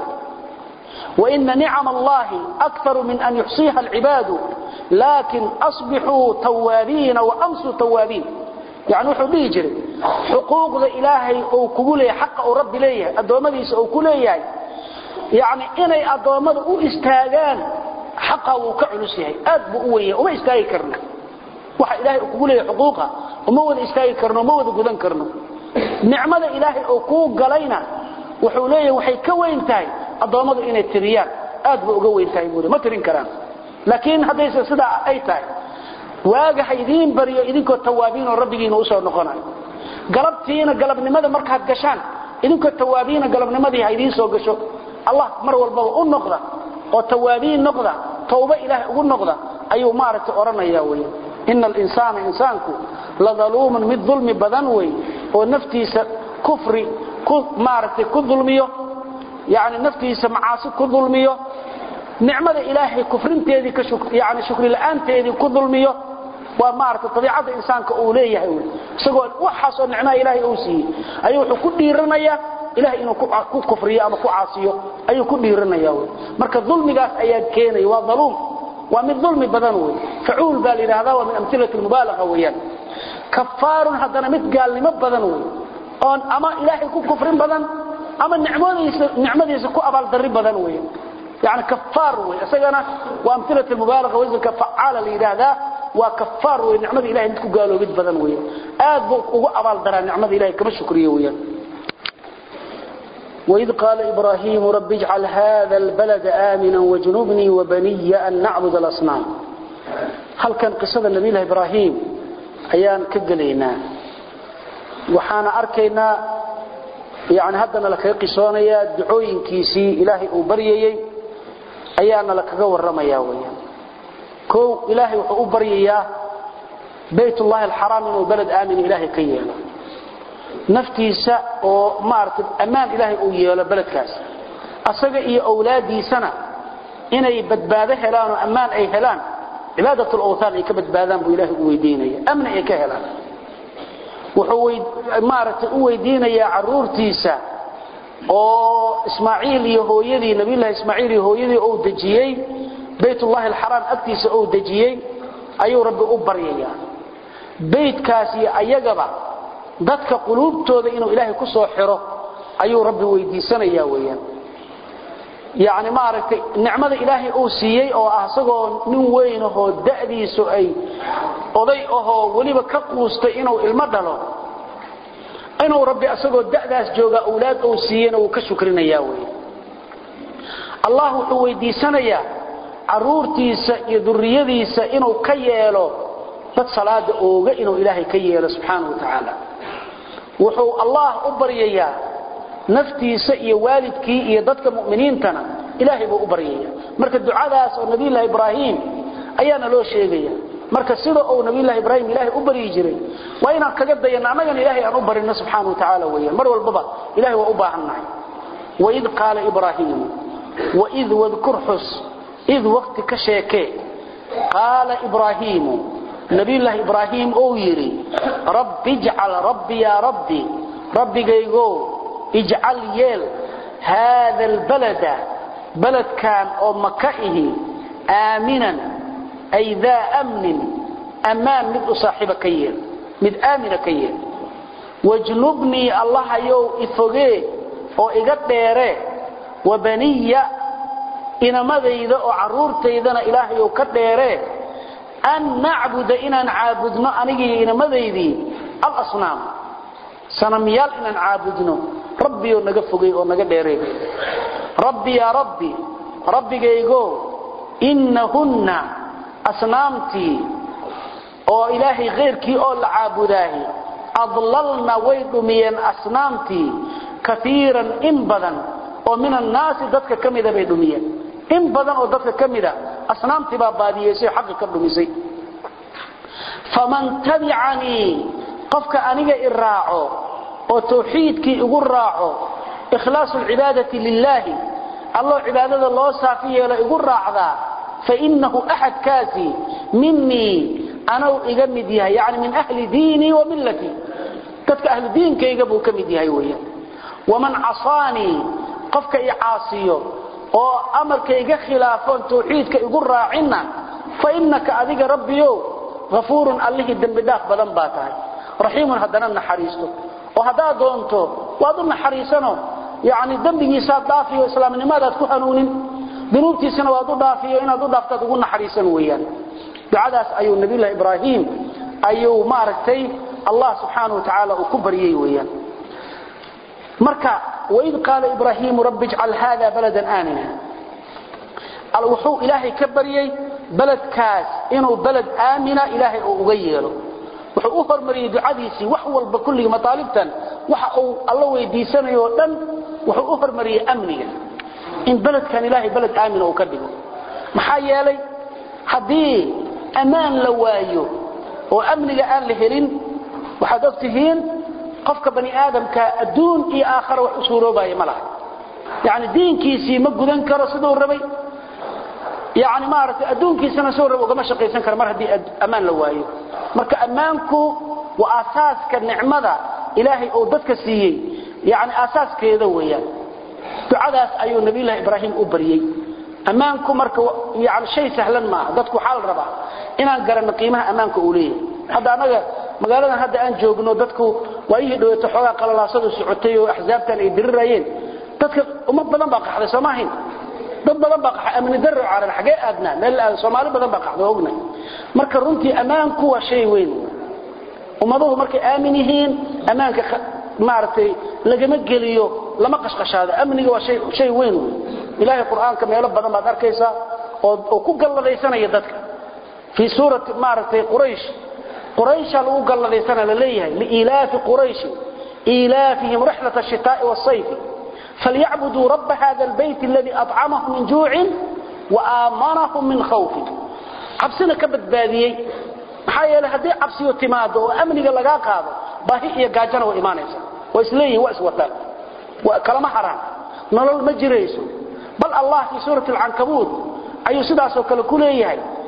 وإن نعم الله أكثر من أن يحصيها العباد لكن أصبحوا توابين وأمسوا توابين يعني حبيه جري حقوق الإلهي أو كبولي حق أو رب ليه أدوامديس أو كليه يعني إني أدوامد أو استاغان حقه وكعلسيه أدبو أويه وما استاغي كرنا وحا إلهي أو كبولي حقوقها وما ود استاغي كرنا وما ود قدن كرنا نعمة إلهي أو كوق قلينا وحوليه وحي كوين تاي adoomadu inay tiriyaan aad buu uga weyntahay buuri ma tirin karaan laakiin hadaysa sida ay tahay waaga haydin bariyo idinko tawaabiin oo rabbigiina u soo noqonayo galabtiina galabnimada markaad gashaan idinko tawaabiina galabnimadii haydin soo gasho Allah mar walba u noqda oo tawaabiin noqda tawba ilaahay ugu noqda ayuu maaragtay oranaya way innal insana insaanku la zalumun mid dhulmi badan way oo naftiisa kufri ku maaragtay ku dhulmiyo يعني نفتيسا معاصي كظلميه نعمة إلهي كفرين تيدي كشكر يعني شكر الآن تيدي كظلميه ومعرفة طبيعة الإنسان كأوليه سيقول وحصوا نعمة إلهي أوسيه أيوه كل ديرنيا إلهي إنه كفرية أما كعاصيه أيوه كل ديرنيا مركز ظلمي قاس أياد كيني وظلوم ومن ظلم بدنوي فعول بالي هذا ومن أمثلة المبالغة ويان كفار هذا متقال لما بدنوي أما إلهي كفرين بدن أما النعماديس نعماديس كو أبال دري بدن وين يعني كفار وين أسجنا وأمثلة المبالغة وزن كفعال لهذا وكفار وين نعماد إلهي أنتكو قالوا بيت بدن وين آد كو أبال دري نعماد إلهي كما شكريه وين وإذ قال إبراهيم رب اجعل هذا البلد آمنا وجنوبني وبني أن نعبد الأصنام هل كان قصة النبي الله إبراهيم أيان كقلينا وحانا أركينا يعني هدنا لك قصانيا دعوين كيسي إلهي أبريي أيانا لك قور رميا ويا كو إلهي أبريي بيت الله الحرام وبلد آمن إلهي قيانا نفتيسا ومارتب أمان إلهي أويالا بلد كاس أصدق إيا أولادي سنة إني بدباده هلان وأمان أي هلان عبادة الأوثان ay ka badbaadaan buu Ilaahay u weydiinaya amni ay ka helaan wuxuu maaragtay u weydiinayaa caruurtiisa oo Ismaaciil iyo hooyadii Nabi Allah Ismaaciil iyo hooyadii oo dajiyay Baytullah al-Haram agtiisa oo dajiyay ayuu Rabbi u baryayaa beedkaasi ayagaba dadka quluubtooda inuu Ilaahay ku soo xiro ayuu Rabbi weydiisanayaa weeyaan yaani ma aragtay nicmada Ilaahay uu siiyay oo asagoo nin weyn oo da'diisu ay oday oo waliba ka quustay inuu ilmo dhalo inuu Rabbi asagoo da'daas jooga awlaad uu siiyay oo ka shukrinayaa weeyaan Allah wuxuu weydiisanayaa caruurtiisa iyo durriyadiisa inuu ka yeelo dad salaada ooga inuu Ilaahay ka yeelo subhanahu wa ta'ala wuxuu Allah u baryayaa naftiisa iyo waalidkii iyo dadka muuminiintana Ilaahay buu u baryayaa marka ducadaas oo Nabi Allah Ibrahim ayaana loo sheegaya marka sida uu Nabi Allah Ibrahim Ilaahay u bari jiray waa inaan kaga dayana anaga Ilaahay aan u barino subhanahu wa ta'ala weeyaan mar walba Ilaahay waa u baahanahay wa id qala Ibrahim wa id wadhkur hus id waqti ka sheekay qala Ibrahim Nabi Allah Ibrahim oo yiri rabbi ij'al rabbi ya rabbi rabbigaygo ij'al yel هذا البلد بلد كان أو مكائه آمنا أي ذا أمن أمان مد صاحب كيل مد آمن كيل واجنبني الله يو إفغي أو إغديره وبني إنما ذا أو عرورتي ذا إله يو كديره أن نعبد إنا نعبدنا أنجي إنما ذي الأصنام سنميال إنا نعبدنا ربي ونقفقي ونقديره ربي يا ربي ربي جيجو إنهن أصنامتي أو إلهي غيرك أو العابداه أضللنا ويدميا أصنامتي كثيرا إنبدا ومن الناس ذاتك كمدا بيدميا إنبدا وذاتك كمدا أصنامتي بابادي يسي حق كبدميسي فمن تبعني قفك أنيق إراعو وتوحيدك إقراعو إخلاص العبادة لله الله عبادة الله صافية لا إقراع ذا فإنه أحد كاسي مني أنا إقمديها يعني من أهل ديني وملتي كتك أهل دين كي يقبوا كمديها يويا ومن عصاني قفك إعاصيه وأمر كي خلافون توحيدك إقراعنا فإنك أذيك ربي غفور الله الدنبداخ بلن باتاي رحيم هدنا حريسته وهذا دونته وأظن حريسنه يعني ذنبه صار ضافي وإسلام لماذا تكون حنون ذنوبتي سنة وأظن ضافي وإن أظن ضافته تقولنا حريسا ويان بعدس أيو النبي الله إبراهيم أيو ماركتي الله سبحانه وتعالى وكبريه ويان مركا وإذ قال إبراهيم رب اجعل هذا بلدا آمنا الوحو إلهي كبريه بلد كاس إنه بلد آمنا إلهي أغيره wuxuu u hormariyay ducadiisi wax walba kulliga mataalibtan waxa uu alla weydiisanayo dhan wuxuu u hormariyay amniga in baladkan ilaahay balad aamin oo ka dhigo maxaa yeelay hadii amaan la waayo oo amniga aan la helin waxa dadtihiin qofka bani aadamka adduun iyo aakhira wax u suuroobay malaha yaani diinkiisi ma gudan karo sidoo rabay يعني ما عرفت أدونك سنة سورة وقام شقي سنكر مرة دي أمان لوايه مرك أمانكو وأساس كالنعمة إلهي أو ضدك السيئي يعني أساس كذا وياه تعدس أيو النبي الله إبراهيم أبريي أمانكو مرك يعني شيء سهلا ما ضدك حال ربع إن قرن قيمة أمانكو أوليه هذا أنا مقالنا هذا أن جوجنو ضدك وأيه دو يتحوى قال الله صدق سعودي وأحزاب تاني يدررين ضدك أمد بلن بقى هذا سماهين dad badan baa qaxay amni darro caaran xagee aadna meel Soomaali badan baa qaxdo ognay marka runtii amaanku waa shay weyn umaduhu markay aamin yihiin amaanka maartay lagama geliyo lama qashqashaado amniga waa shay shay weyn ilaahay quraanka meelo badan baad arkaysaa oo ku galladaysanaya dadka fi suurati maartay quraysh quraysh lagu galladaysanaa la leeyahay li ilaafi quraysh ilaafihim rihlat ash-shitaa'i was-sayf فليعبدوا رب هذا البيت الذي أطعمهم من جوع وآمنهم من خوف عبسنا كبد باديي حيا لهدي عبسي وتماده وأمني لغا قاده باهي iyo gaajana oo iimaanaysa oo isleeyahay waa iswataan waa kalama xaraan nolol ma jireyso bal Allah fi suurati al-ankabut ayu sidaas oo kale ku leeyahay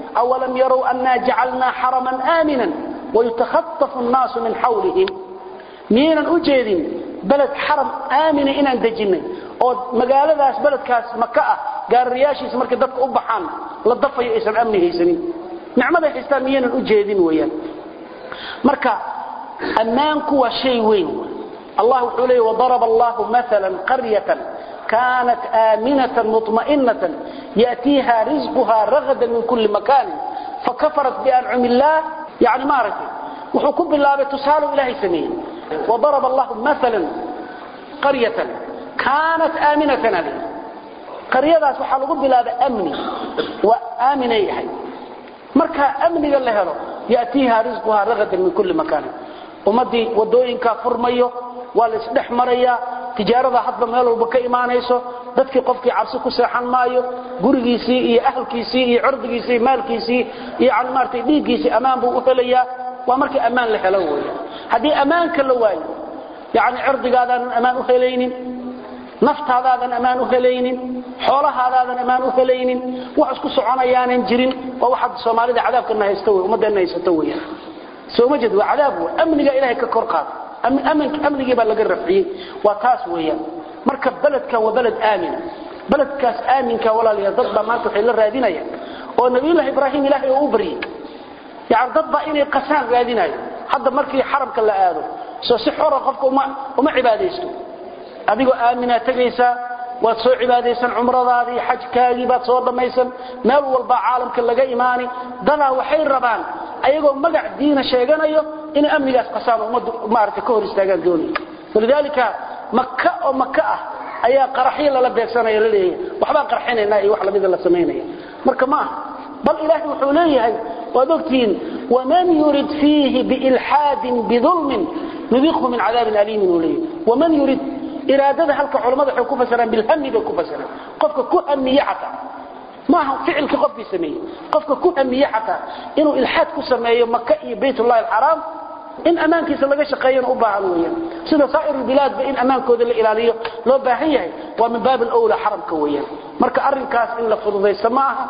أولم يروا أنا جعلنا حرما آمنا ويتخطف الناس من حولهم مينا أجيدين بلد حرم آمن إنا دجنين oo magaaladaas baladkaas Makka ah gaariyaashiis markay dadka u baxaan la dafayo aysan amni haysanin nicmada islaamiyana u jeedin weeyaan marka amaanku waa shay weyn Allah wuxuu leeyahay wadaraba Allah mathalan qaryatan kanat aminatan mutma'innatan yatiha rizquha ragadan min kulli makan fakafarat bi an'ami Allah yani maarati wuxuu ku bilaabay tusaale Ilaahay sameeyay wadaraba Allah mathalan qaryatan كانت آمنة نبي قرية سبحانه قل بلا أمني وآمنة يحي مركها أمني قال لها يأتيها رزقها رغدا من كل مكان ومدي ودوين كافر ميو والإسلح مريا تجارة حضب ميلو بك إيمانيسو ذاتك قفك عرسك سيحان مايو قرقيسي إيه أهلكيسي إيه عرضكيسي مالكيسي إيه عن مارتي ديكيسي أمان بو أثليا ومرك أمان لها لويا هذه أمان كاللواي يعني عرضك هذا أمان أثليين naftaadaadan amaan u helaynin xoolahaadaadan amaan u helaynin wax isku soconayaan jirin oo waxa Soomaalida cadaabkana haysto way umadeena haysto way soo ma jid waa cadaab amniga Ilaahay ka kor qaad amanka amniga baa laga rafciyay waa taas weeyaan marka baladka waa balad aamin baladkaas aaminka walaaliya dad ba maanta waxay la raadinayaan oo nabiga Ibrahim Ilaahay uu bariyay yaa dad ba inay qasaan raadinayo hadda markii xaramka la aado soo si xor ah qofka uma uma cibaadeysto adigoo aamina tagaysa waad soo cibaadeysan umradaadii xajkaagii baad soo dhamaysan meel walba caalamka laga iimaani dana waxay rabaan ayagoo magac diina sheeganayo in amnigaas qasaan umadu maarta ka hor istaagaan doonay walidaalika makka oo makka ah ayaa qaraxiyo la beegsanay leeyahay waxba qarxinayna iyo wax lamid la sameeynaya marka ma bal ilaahi wuxuu leeyahay wadogtiin waman yurid fihi biilhaad bidulm nudhiqhu min adab alim wali waman yurid إرادة هلك علماء حكوا فسرا بالهم بكوا فسرا قفك كأمية حتى ما هو فعل كقف يسميه قفك كأمية حتى إنه الحاد كسميه مكة بيت الله الحرام إن أمانك سلقى شقيا أبا عنويا سيدا سائر البلاد بإن أمانك ذي الإلالية لو باهية ومن باب الأولى حرم كويا مركا أرنكاس إلا فضضي سماها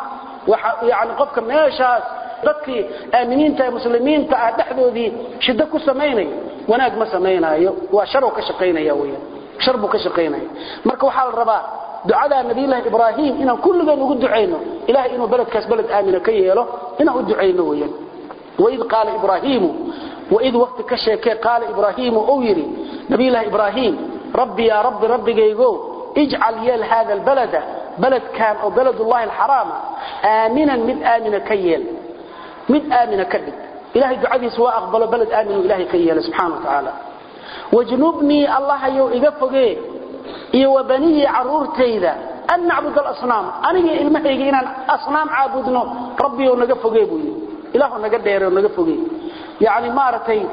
يعني قفك ميشاس dadki aaminiinta muslimiinta ah dhaxdoodii shida ku sameeynay wanaag ma sameeynayo waa shar oo ka shaqeynaya weeyaan sharbu ka shaqeynay marka waxa la rabaa ducada nabiga Ibrahim inaan kulligan ugu duceyno ilaahay inuu baladkaas balad aamina ka yeelo inaan u duceyno weeyaan وإذ قال إبراهيم وإذ وقت كشيكي قال إبراهيم أو يري نبيله إبراهيم ربي يا رب ربي جيجو اجعل يل هذا البلد بلد كان أو بلد الله الحرام آمنا من آمن كيل من آمن كذب إلهي دعادي سواء أقبل بلد آمن إلهي كيل سبحانه وتعالى وجنوبني الله يو إغفقه إيو بني عرورتيدا أن نعبد الأصنام أنا إلمحيقي إن أصنام عابدنا ربي ونغفقه بي إله ونغدير ونغفقه يعني مارتين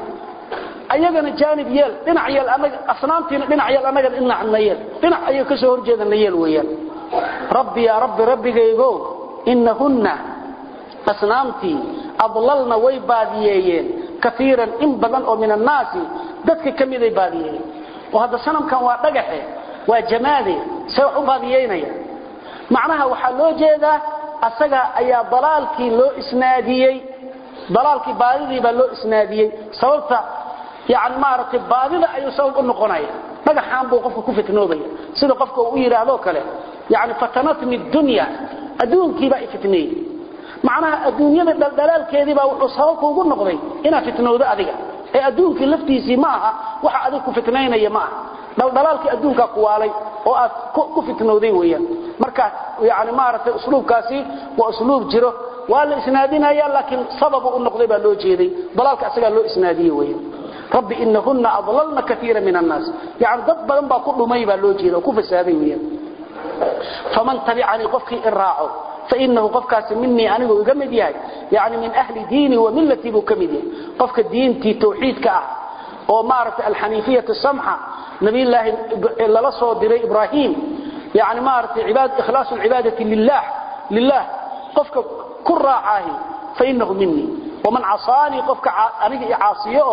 أيضا جانب يل دنع يل أصنام دنع يل أنا إنا عنا يل دنع أيو كسور جيدا يل ويل ربي يا ربي ربي يقول إنهن أصنامتي أضللنا ويباديين كثيرا إن بدن من الناس dadka kamid baadiyay oo hada sanamkan waa dhagaxe waa jamaade soo u baadiyeynaya macnaha waxa loo jeedaa asaga ayaa dalaalkii loo isnaadiyay dalaalkii baadidii baa loo isnaadiyay sababta yaani maartay baadida ayuu sabab u noqonaya dhagaxan buu qofku ku fitnoobay sida qofku uu yiraahdo kale yaani fatanatni dunya adduunkii baa fitnay macnaha adduunyada dalaalkeedii baa wuxuu sabab ugu noqday ina fitnoodo adiga ee adduunka laftiisi ma aha waxa adiga ku fitnaynaya ma dal dalaalki adduunka ku waalay oo aad ku fitnooday weeyaan marka yaani maartay usluubkaasi waa usluub jiro waa la isnaadinaya laakiin sabab uu noqday baa loo jeeday dalaalka asaga loo isnaadiyay weeyaan rabbi innahunna adlalna kathiran min an-nas yaani dad badan baa ku dhumay baa loo jeeday ku fasaaday weeyaan faman tabi'ani qofki iraaco فإنه قفك مني أنا وجمد يعني يعني من أهل ديني وملتي بكمدي قفك الدين تي توحيد كأه ومعرفة الحنيفية السمحة نبي الله إلا لصه دري إبراهيم يعني معرفة عباد إخلاص العبادة لله لله قفك كل راعاه فإنه مني ومن عصاني قفك أنا عاصيه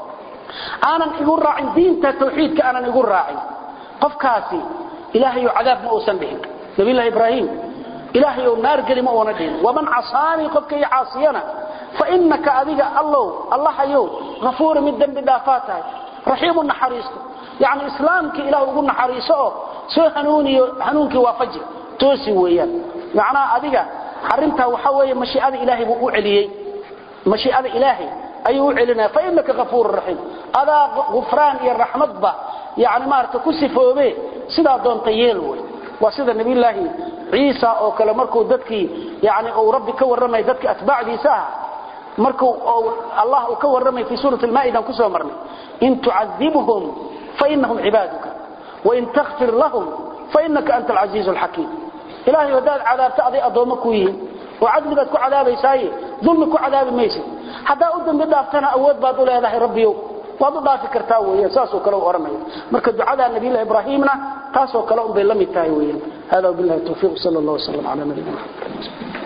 أنا نقول راعي دين توحيد كأنا نقول راعي قفكاسي إلهي عذاب مؤسن به نبي الله إبراهيم إلهي النار قلم أوندين ومن عصاني قد كي عاصينا فإنك أذيك الله الله حيو غفور من الذنب دافاته رحيم النحريسك يعني إسلامك إله يقول نحريسه سو هنوني هنونك وافجر توسي ويان معنى أذيك حرمتها وحوي مشيئة إلهي بوعلي مشيئة إلهي أيوه علنا فإنك غفور رحيم هذا غفران يا الرحمة با يعني ما ارتكسفه به سيدا دون طييلوي وسيدا نبي الله عيسى أو كلا مركو ددكي يعني أو ربي كور رمي ددكي أتباع عيسى مركو أو الله كور رمي في سورة المائدة كسو مرمي إن تعذبهم فإنهم عبادك وإن تغفر لهم فإنك أنت العزيز الحكيم إلهي وداد عذاب تأذي أضومك ويهن وعذبك عذاب يساي ظلمك عذاب ميسي حتى أدن بدافتنا أود بادو لا إلهي ربي وادو دافي كرتاوي ساسو كلو أرمي مركز دعاء النبي الله إبراهيمنا تاسو كلو بلمي تايوين هذا وبالله التوفيق صلى الله وسلم على نبينا محمد